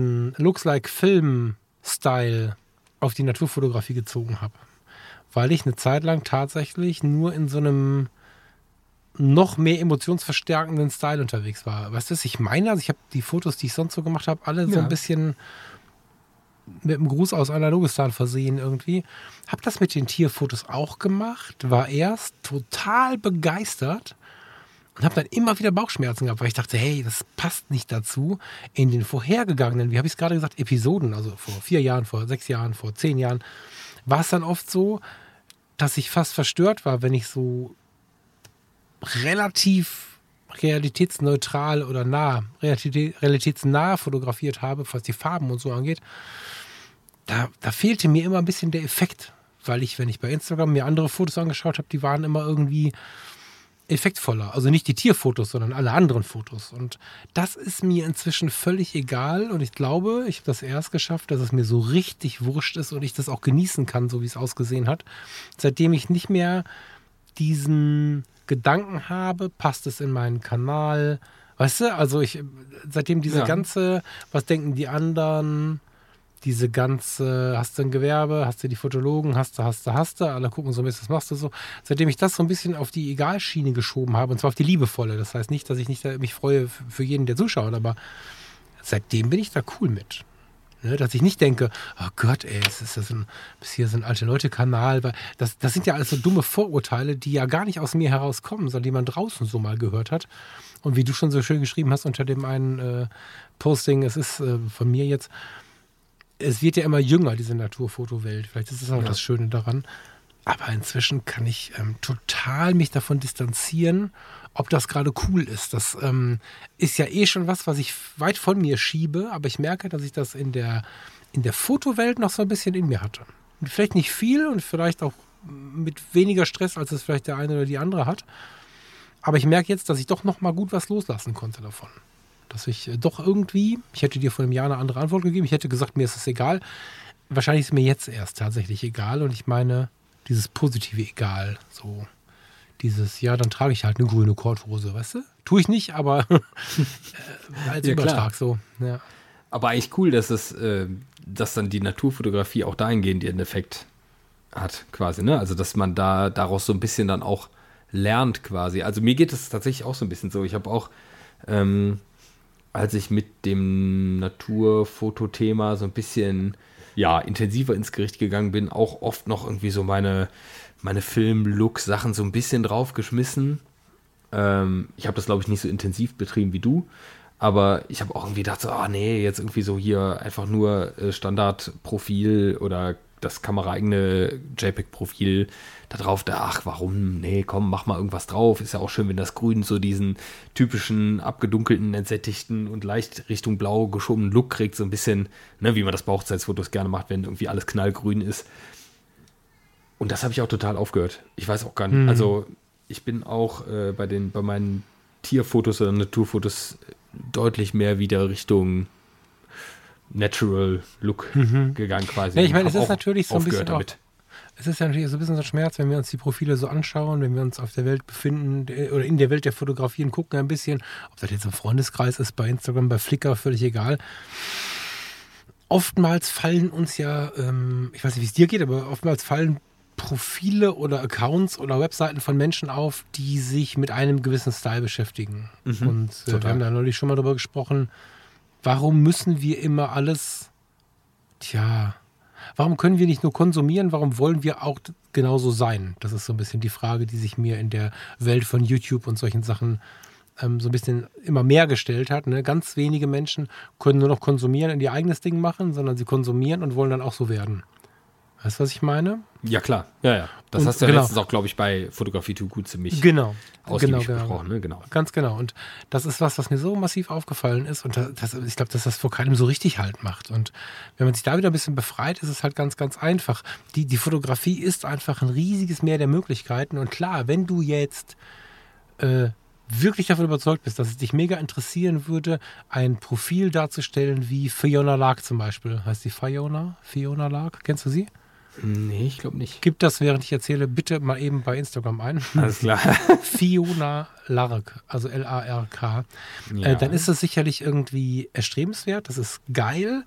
Looks-like-Film-Style auf die Naturfotografie gezogen habe. Weil ich eine Zeit lang tatsächlich nur in so einem noch mehr emotionsverstärkenden Style unterwegs war. Weißt du, was ich meine? Also ich habe die Fotos, die ich sonst so gemacht habe, alle so ein bisschen mit einem Gruß aus Analogistan versehen irgendwie. Habe das mit den Tierfotos auch gemacht, war erst total begeistert und habe dann immer wieder Bauchschmerzen gehabt, weil ich dachte, hey, das passt nicht dazu. In den vorhergegangenen, wie habe ich es gerade gesagt, Episoden, also vor 4 Jahren, vor 6 Jahren, vor 10 Jahren, war es dann oft so, dass ich fast verstört war, wenn ich so relativ realitätsneutral oder realitätsnah fotografiert habe, was die Farben und so angeht. Da fehlte mir immer ein bisschen der Effekt, weil ich, wenn ich bei Instagram mir andere Fotos angeschaut habe, die waren immer irgendwie effektvoller. Also nicht die Tierfotos, sondern alle anderen Fotos. Und das ist mir inzwischen völlig egal. Und ich glaube, ich habe das erst geschafft, dass es mir so richtig wurscht ist und ich das auch genießen kann, so wie es ausgesehen hat. Seitdem ich nicht mehr diesen Gedanken habe, passt es in meinen Kanal. Weißt du, also seitdem diese ganze, was denken die anderen, diese ganze, hast du ein Gewerbe, hast du die Fotologen, hast du, alle gucken so ein bisschen, was machst du so. Seitdem ich das so ein bisschen auf die Egalschiene geschoben habe, und zwar auf die liebevolle, das heißt nicht, dass ich nicht mich freue für jeden, der zuschaut, aber seitdem bin ich da cool mit. Ne, dass ich nicht denke, oh Gott, ey, bis hier so ein Alte-Leute-Kanal, weil das sind ja alles so dumme Vorurteile, die ja gar nicht aus mir herauskommen, sondern die man draußen so mal gehört hat. Und wie du schon so schön geschrieben hast unter dem einen Posting, es ist von mir jetzt, es wird ja immer jünger, diese Naturfotowelt. Vielleicht ist das auch das Schöne daran. Aber inzwischen kann ich total mich davon distanzieren, ob das gerade cool ist. Das ist ja eh schon was ich weit von mir schiebe, aber ich merke, dass ich das in der Fotowelt noch so ein bisschen in mir hatte. Und vielleicht nicht viel und vielleicht auch mit weniger Stress, als es vielleicht der eine oder die andere hat. Aber ich merke jetzt, dass ich doch noch mal gut was loslassen konnte davon. Dass ich doch irgendwie, ich hätte dir vor einem Jahr eine andere Antwort gegeben, ich hätte gesagt, mir ist es egal. Wahrscheinlich ist es mir jetzt erst tatsächlich egal und ich meine, dieses positive Egal, so dieses, ja, dann trage ich halt eine grüne Korthose, weißt du? Tue ich nicht, aber als Übertrag so. Ja. Aber eigentlich cool, dass dann die Naturfotografie auch dahingehend ihren Effekt hat, quasi, ne? Also, dass man daraus so ein bisschen dann auch lernt, quasi. Also, mir geht es tatsächlich auch so ein bisschen so. Ich habe auch, als ich mit dem Naturfotothema so ein bisschen intensiver ins Gericht gegangen bin, auch oft noch irgendwie so meine Film-Look-Sachen so ein bisschen draufgeschmissen. Ich habe das, glaube ich, nicht so intensiv betrieben wie du, aber ich habe auch irgendwie gedacht, so, jetzt irgendwie so hier einfach nur Standardprofil oder das kameraeigene JPEG-Profil da drauf, warum? Nee, komm, mach mal irgendwas drauf. Ist ja auch schön, wenn das Grün so diesen typischen abgedunkelten, entsättigten und leicht Richtung Blau geschobenen Look kriegt, so ein bisschen, ne, wie man das bei Hochzeitsfotos gerne macht, wenn irgendwie alles knallgrün ist. Und das habe ich auch total aufgehört. Ich weiß auch gar nicht, also ich bin auch bei meinen Tierfotos oder Naturfotos deutlich mehr wieder Richtung Natural Look gegangen quasi. Ja, ich meine, es ist natürlich so ein bisschen damit. Es ist ja natürlich so ein bisschen so ein Schmerz, wenn wir uns die Profile so anschauen, wenn wir uns auf der Welt befinden oder in der Welt der Fotografien gucken ein bisschen, ob das jetzt im Freundeskreis ist, bei Instagram, bei Flickr, völlig egal. oftmals fallen uns ja, ich weiß nicht, wie es dir geht, aber oftmals fallen Profile oder Accounts oder Webseiten von Menschen auf, die sich mit einem gewissen Style beschäftigen. Und wir haben da neulich schon mal drüber gesprochen, warum müssen wir immer alles, warum können wir nicht nur konsumieren, warum wollen wir auch genauso sein? Das ist so ein bisschen die Frage, die sich mir in der Welt von YouTube und solchen Sachen so ein bisschen immer mehr gestellt hat. Ne? Ganz wenige Menschen können nur noch konsumieren und ihr eigenes Ding machen, sondern sie konsumieren und wollen dann auch so werden. Weißt du, was ich meine? Ja, klar. Ja. Das hast du ja letztens auch, glaube ich, bei Fotografie Too Good ziemlich ausgiebig besprochen. Ne? Genau. Ganz genau. Und das ist was mir so massiv aufgefallen ist. Und ich glaube, dass das vor keinem so richtig Halt macht. Und wenn man sich da wieder ein bisschen befreit, ist es halt ganz, ganz einfach. Die Fotografie ist einfach ein riesiges Meer der Möglichkeiten. Und klar, wenn du jetzt wirklich davon überzeugt bist, dass es dich mega interessieren würde, ein Profil darzustellen wie Fiona Lark zum Beispiel. Heißt die Fiona Lark? Kennst du sie? Nee, ich glaube nicht. Gib das, während ich erzähle, bitte mal eben bei Instagram ein. Alles klar. Fiona Lark, also L-A-R-K. Ja. Dann ist das sicherlich irgendwie erstrebenswert, das ist geil,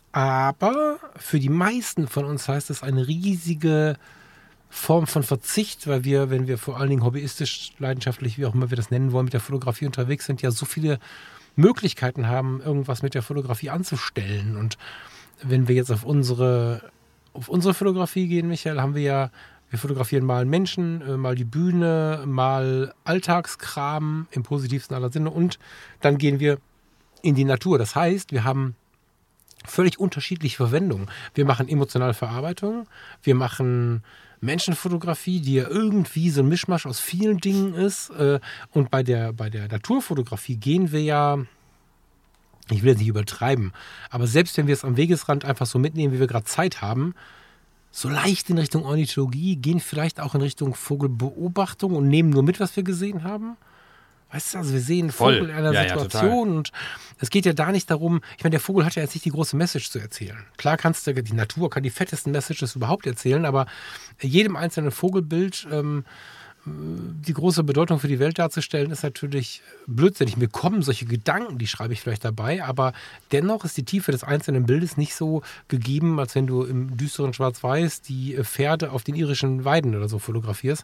aber für die meisten von uns heißt es eine riesige Form von Verzicht, weil wir, wenn wir vor allen Dingen hobbyistisch, leidenschaftlich, wie auch immer wir das nennen wollen, mit der Fotografie unterwegs sind, ja so viele Möglichkeiten haben, irgendwas mit der Fotografie anzustellen. Und wenn wir jetzt auf unsere Fotografie gehen, Michael, haben wir fotografieren mal Menschen, mal die Bühne, mal Alltagskram im positivsten aller Sinne und dann gehen wir in die Natur. Das heißt, wir haben völlig unterschiedliche Verwendungen. Wir machen emotionale Verarbeitung, wir machen Menschenfotografie, die ja irgendwie so ein Mischmasch aus vielen Dingen ist. Und bei der Naturfotografie gehen wir ja, ich will jetzt nicht übertreiben, aber selbst wenn wir es am Wegesrand einfach so mitnehmen, wie wir gerade Zeit haben, so leicht in Richtung Ornithologie, gehen vielleicht auch in Richtung Vogelbeobachtung und nehmen nur mit, was wir gesehen haben. Weißt du, also wir sehen einen Vogel in einer Situation und es geht ja da nicht darum, ich meine, der Vogel hat ja jetzt nicht die große Message zu erzählen. Klar die Natur kann die fettesten Messages überhaupt erzählen, aber jedem einzelnen Vogelbild die große Bedeutung für die Welt darzustellen, ist natürlich blödsinnig. Mir kommen solche Gedanken, die schreibe ich vielleicht dabei, aber dennoch ist die Tiefe des einzelnen Bildes nicht so gegeben, als wenn du im düsteren Schwarz-Weiß die Pferde auf den irischen Weiden oder so fotografierst.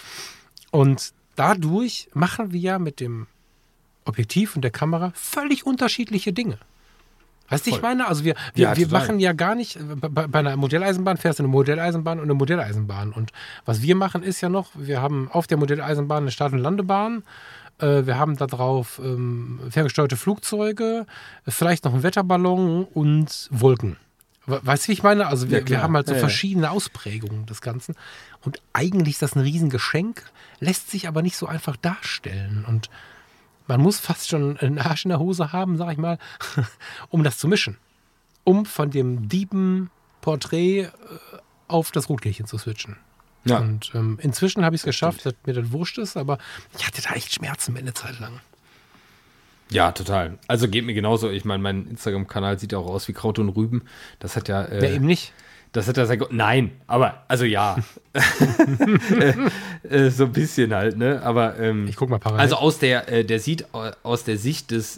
Und dadurch machen wir ja mit dem Objektiv und der Kamera völlig unterschiedliche Dinge. Weißt du, ich meine? Also wir machen ja gar nicht, bei einer Modelleisenbahn fährst du eine Modelleisenbahn und eine Modelleisenbahn. Und was wir machen ist ja noch, wir haben auf der Modelleisenbahn eine Start- und Landebahn, wir haben da drauf ferngesteuerte Flugzeuge, vielleicht noch einen Wetterballon und Wolken. Weißt du, wie ich meine? Also wir haben halt so verschiedene Ausprägungen des Ganzen. Und eigentlich ist das ein Riesengeschenk, lässt sich aber nicht so einfach darstellen. Und man muss fast schon einen Arsch in der Hose haben, sag ich mal, um das zu mischen. Um von dem deepen Porträt auf das Rotkehlchen zu switchen. Ja. Und inzwischen habe ich es geschafft, dass mir das wurscht ist, aber ich hatte da echt Schmerzen eine Zeit lang. Ja, total. Also geht mir genauso. Ich meine, mein Instagram-Kanal sieht ja auch aus wie Kraut und Rüben. Das hat ja... eben nicht. Das hat er sehr gut. Nein, aber, also ja. So ein bisschen halt, ne? Aber ich guck mal parallel. Also der sieht aus der Sicht des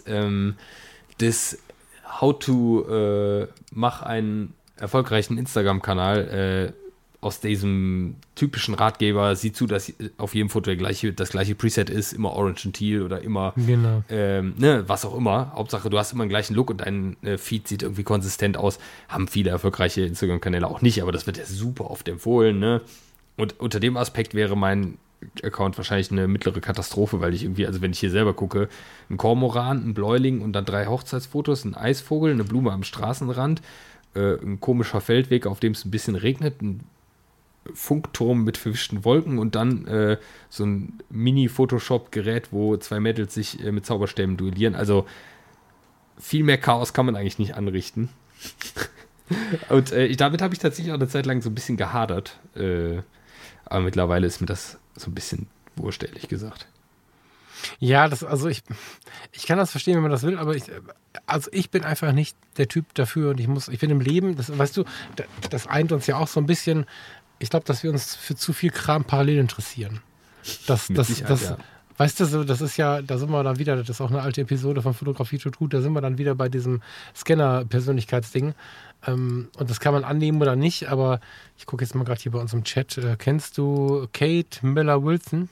How to mach einen erfolgreichen Instagram-Kanal aus diesem typischen Ratgeber, sieh zu, dass auf jedem Foto das gleiche Preset ist, immer Orange und Teal oder immer was auch immer. Hauptsache, du hast immer den gleichen Look und dein Feed sieht irgendwie konsistent aus. Haben viele erfolgreiche Instagram-Kanäle auch nicht, aber das wird ja super oft empfohlen, ne? Und unter dem Aspekt wäre mein Account wahrscheinlich eine mittlere Katastrophe, weil ich irgendwie, also wenn ich hier selber gucke, ein Kormoran, ein Bläuling und dann 3 Hochzeitsfotos, ein Eisvogel, eine Blume am Straßenrand, ein komischer Feldweg, auf dem es ein bisschen regnet, ein Funkturm mit verwischten Wolken und dann so ein Mini-Photoshop-Gerät, wo 2 Mädels sich mit Zauberstäben duellieren. Also viel mehr Chaos kann man eigentlich nicht anrichten. Und damit habe ich tatsächlich auch eine Zeit lang so ein bisschen gehadert. Aber mittlerweile ist mir das so ein bisschen wurscht, ehrlich gesagt. Ja, ich kann das verstehen, wenn man das will, aber ich bin einfach nicht der Typ dafür und ich bin im Leben, weißt du, das eint uns ja auch so ein bisschen. Ich glaube, dass wir uns für zu viel Kram parallel interessieren. Weißt du, so, das ist ja, da sind wir dann wieder, das ist auch eine alte Episode von Fotografie tut gut, da sind wir dann wieder bei diesem Scanner-Persönlichkeitsding. Und das kann man annehmen oder nicht, aber ich gucke jetzt mal gerade hier bei uns im Chat. Kennst du Kate Miller-Wilson?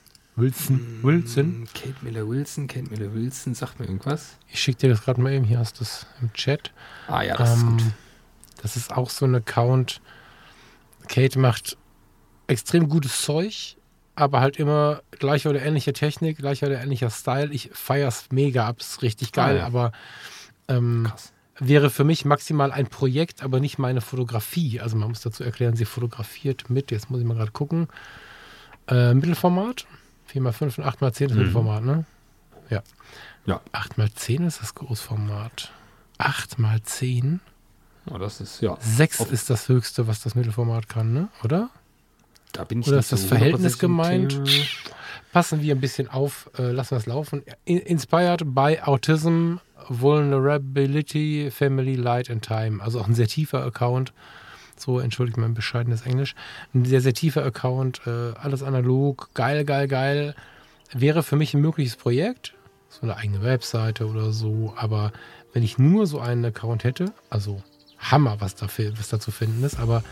Kate Miller-Wilson, sagt mir irgendwas. Ich schicke dir das gerade mal eben, hier hast du es im Chat. Ah ja, das ist gut. Das ist auch so ein Account. Kate macht extrem gutes Zeug, aber halt immer gleiche oder ähnliche Technik, gleicher oder ähnlicher Style. Ich feier's mega ab, ist richtig geil, aber krass. Wäre für mich maximal ein Projekt, aber nicht meine Fotografie. Also man muss dazu erklären, sie fotografiert mit, jetzt muss ich mal gerade gucken, Mittelformat, 4x5 und 8x10 ist Mittelformat, ne? Ja. 8x10 ist das Großformat. 8x10? Oh, das ist, ja. 6 ist das höchste, was das Mittelformat kann, ne? Oder? Da bin ich Oder nicht ist das so Verhältnis gemeint? Passen wir ein bisschen auf, lassen wir es laufen. Inspired by Autism, Vulnerability, Family, Light and Time. Also auch ein sehr tiefer Account. So, entschuldigt mein bescheidenes Englisch. Ein sehr, sehr tiefer Account. Alles analog. Geil. Wäre für mich ein mögliches Projekt. So eine eigene Webseite oder so. Aber wenn ich nur so einen Account hätte, also Hammer, was da zu finden ist. Aber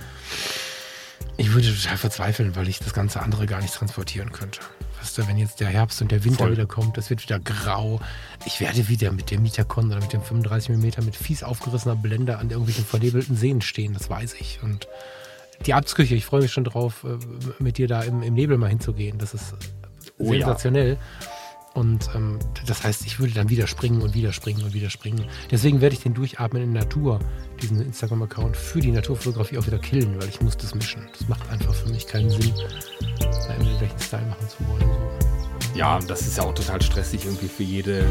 ich würde total verzweifeln, weil ich das ganze andere gar nicht transportieren könnte. Weißt du, wenn jetzt der Herbst und der Winter wieder kommt, das wird wieder grau. Ich werde wieder mit dem Mitakon oder mit dem 35mm mit fies aufgerissener Blende an irgendwelchen vernebelten Seen stehen, das weiß ich. Und die Abendsküche, ich freue mich schon drauf, mit dir da im Nebel mal hinzugehen. Das ist sensationell. Ja. Und das heißt, ich würde dann wieder springen. Deswegen werde ich den Durchatmen in Natur, diesen Instagram-Account für die Naturfotografie auch wieder killen, weil ich muss das mischen. Das macht einfach für mich keinen Sinn, da immer den gleichen Style machen zu wollen. So. Ja, das ist ja auch total stressig, irgendwie für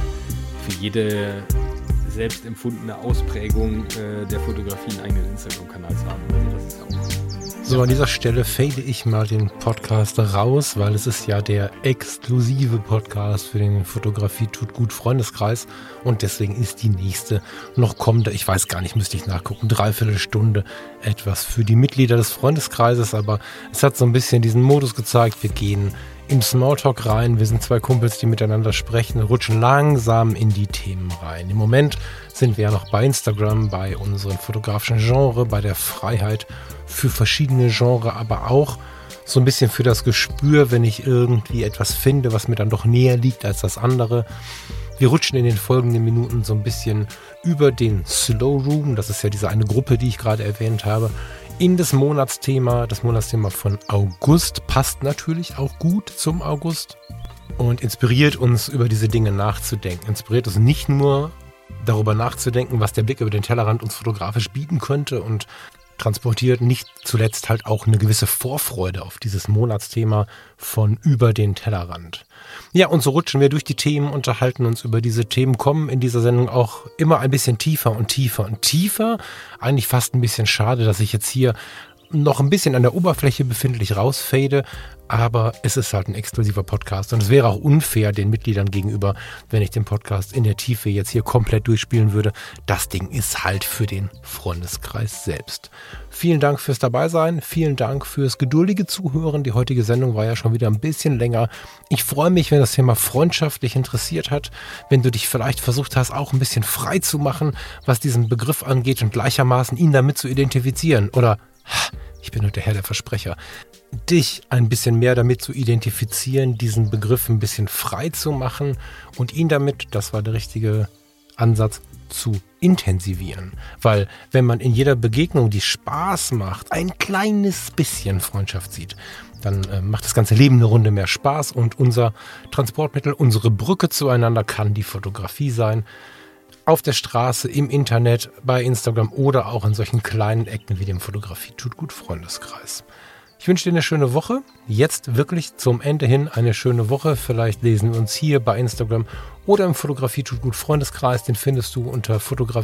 jede selbst empfundene Ausprägung der Fotografie einen eigenen Instagram-Kanal zu haben. Also das ist ja auch so, an dieser Stelle fade ich mal den Podcast raus, weil es ist ja der exklusive Podcast für den Fotografie tut gut Freundeskreis und deswegen ist die nächste noch kommende, ich weiß gar nicht, müsste ich nachgucken, 3/4 Stunde etwas für die Mitglieder des Freundeskreises, aber es hat so ein bisschen diesen Modus gezeigt, wir gehen im Smalltalk rein, wir sind zwei Kumpels, die miteinander sprechen, rutschen langsam in die Themen rein. Im Moment sind wir ja noch bei Instagram, bei unserem fotografischen Genre, bei der Freiheit für verschiedene Genres, aber auch so ein bisschen für das Gespür, wenn ich irgendwie etwas finde, was mir dann doch näher liegt als das andere. Wir rutschen in den folgenden Minuten so ein bisschen über den Slow Room, das ist ja diese eine Gruppe, die ich gerade erwähnt habe, in das Monatsthema. Das Monatsthema von August passt natürlich auch gut zum August und inspiriert uns, über diese Dinge nachzudenken. Inspiriert uns nicht nur darüber nachzudenken, was der Blick über den Tellerrand uns fotografisch bieten könnte und transportiert nicht zuletzt halt auch eine gewisse Vorfreude auf dieses Monatsthema von über den Tellerrand. Ja, und so rutschen wir durch die Themen, unterhalten uns über diese Themen, kommen in dieser Sendung auch immer ein bisschen tiefer und tiefer und tiefer. Eigentlich fast ein bisschen schade, dass ich jetzt hier noch ein bisschen an der Oberfläche befindlich rausfade, aber es ist halt ein exklusiver Podcast und es wäre auch unfair den Mitgliedern gegenüber, wenn ich den Podcast in der Tiefe jetzt hier komplett durchspielen würde. Das Ding ist halt für den Freundeskreis selbst. Vielen Dank fürs Dabeisein, vielen Dank fürs geduldige Zuhören. Die heutige Sendung war ja schon wieder ein bisschen länger. Ich freue mich, wenn das Thema Freundschaft dich interessiert hat, wenn du dich vielleicht versucht hast, auch ein bisschen frei zu machen, was diesen Begriff angeht und gleichermaßen ihn damit zu identifizieren oder ich bin heute der Herr der Versprecher, dich ein bisschen mehr damit zu identifizieren, diesen Begriff ein bisschen frei zu machen und ihn damit, das war der richtige Ansatz, zu intensivieren. Weil wenn man in jeder Begegnung, die Spaß macht, ein kleines bisschen Freundschaft sieht, dann macht das ganze Leben eine Runde mehr Spaß und unser Transportmittel, unsere Brücke zueinander kann die Fotografie sein. Auf der Straße, im Internet, bei Instagram oder auch in solchen kleinen Ecken wie dem Fotografie tut gut Freundeskreis. Ich wünsche dir eine schöne Woche. Jetzt wirklich zum Ende hin eine schöne Woche. Vielleicht lesen wir uns hier bei Instagram oder im Fotografie tut gut Freundeskreis. Den findest du unter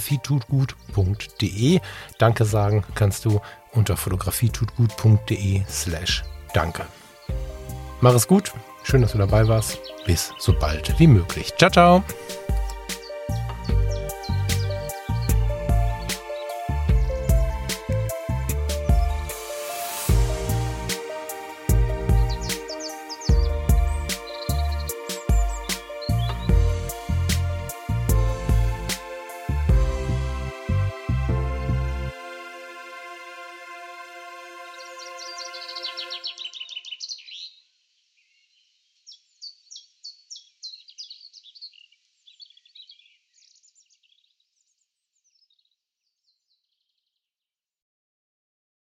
fotografietutgut.de. Danke sagen kannst du unter fotografietutgut.de/danke. Mach es gut. Schön, dass du dabei warst. Bis so bald wie möglich. Ciao, ciao.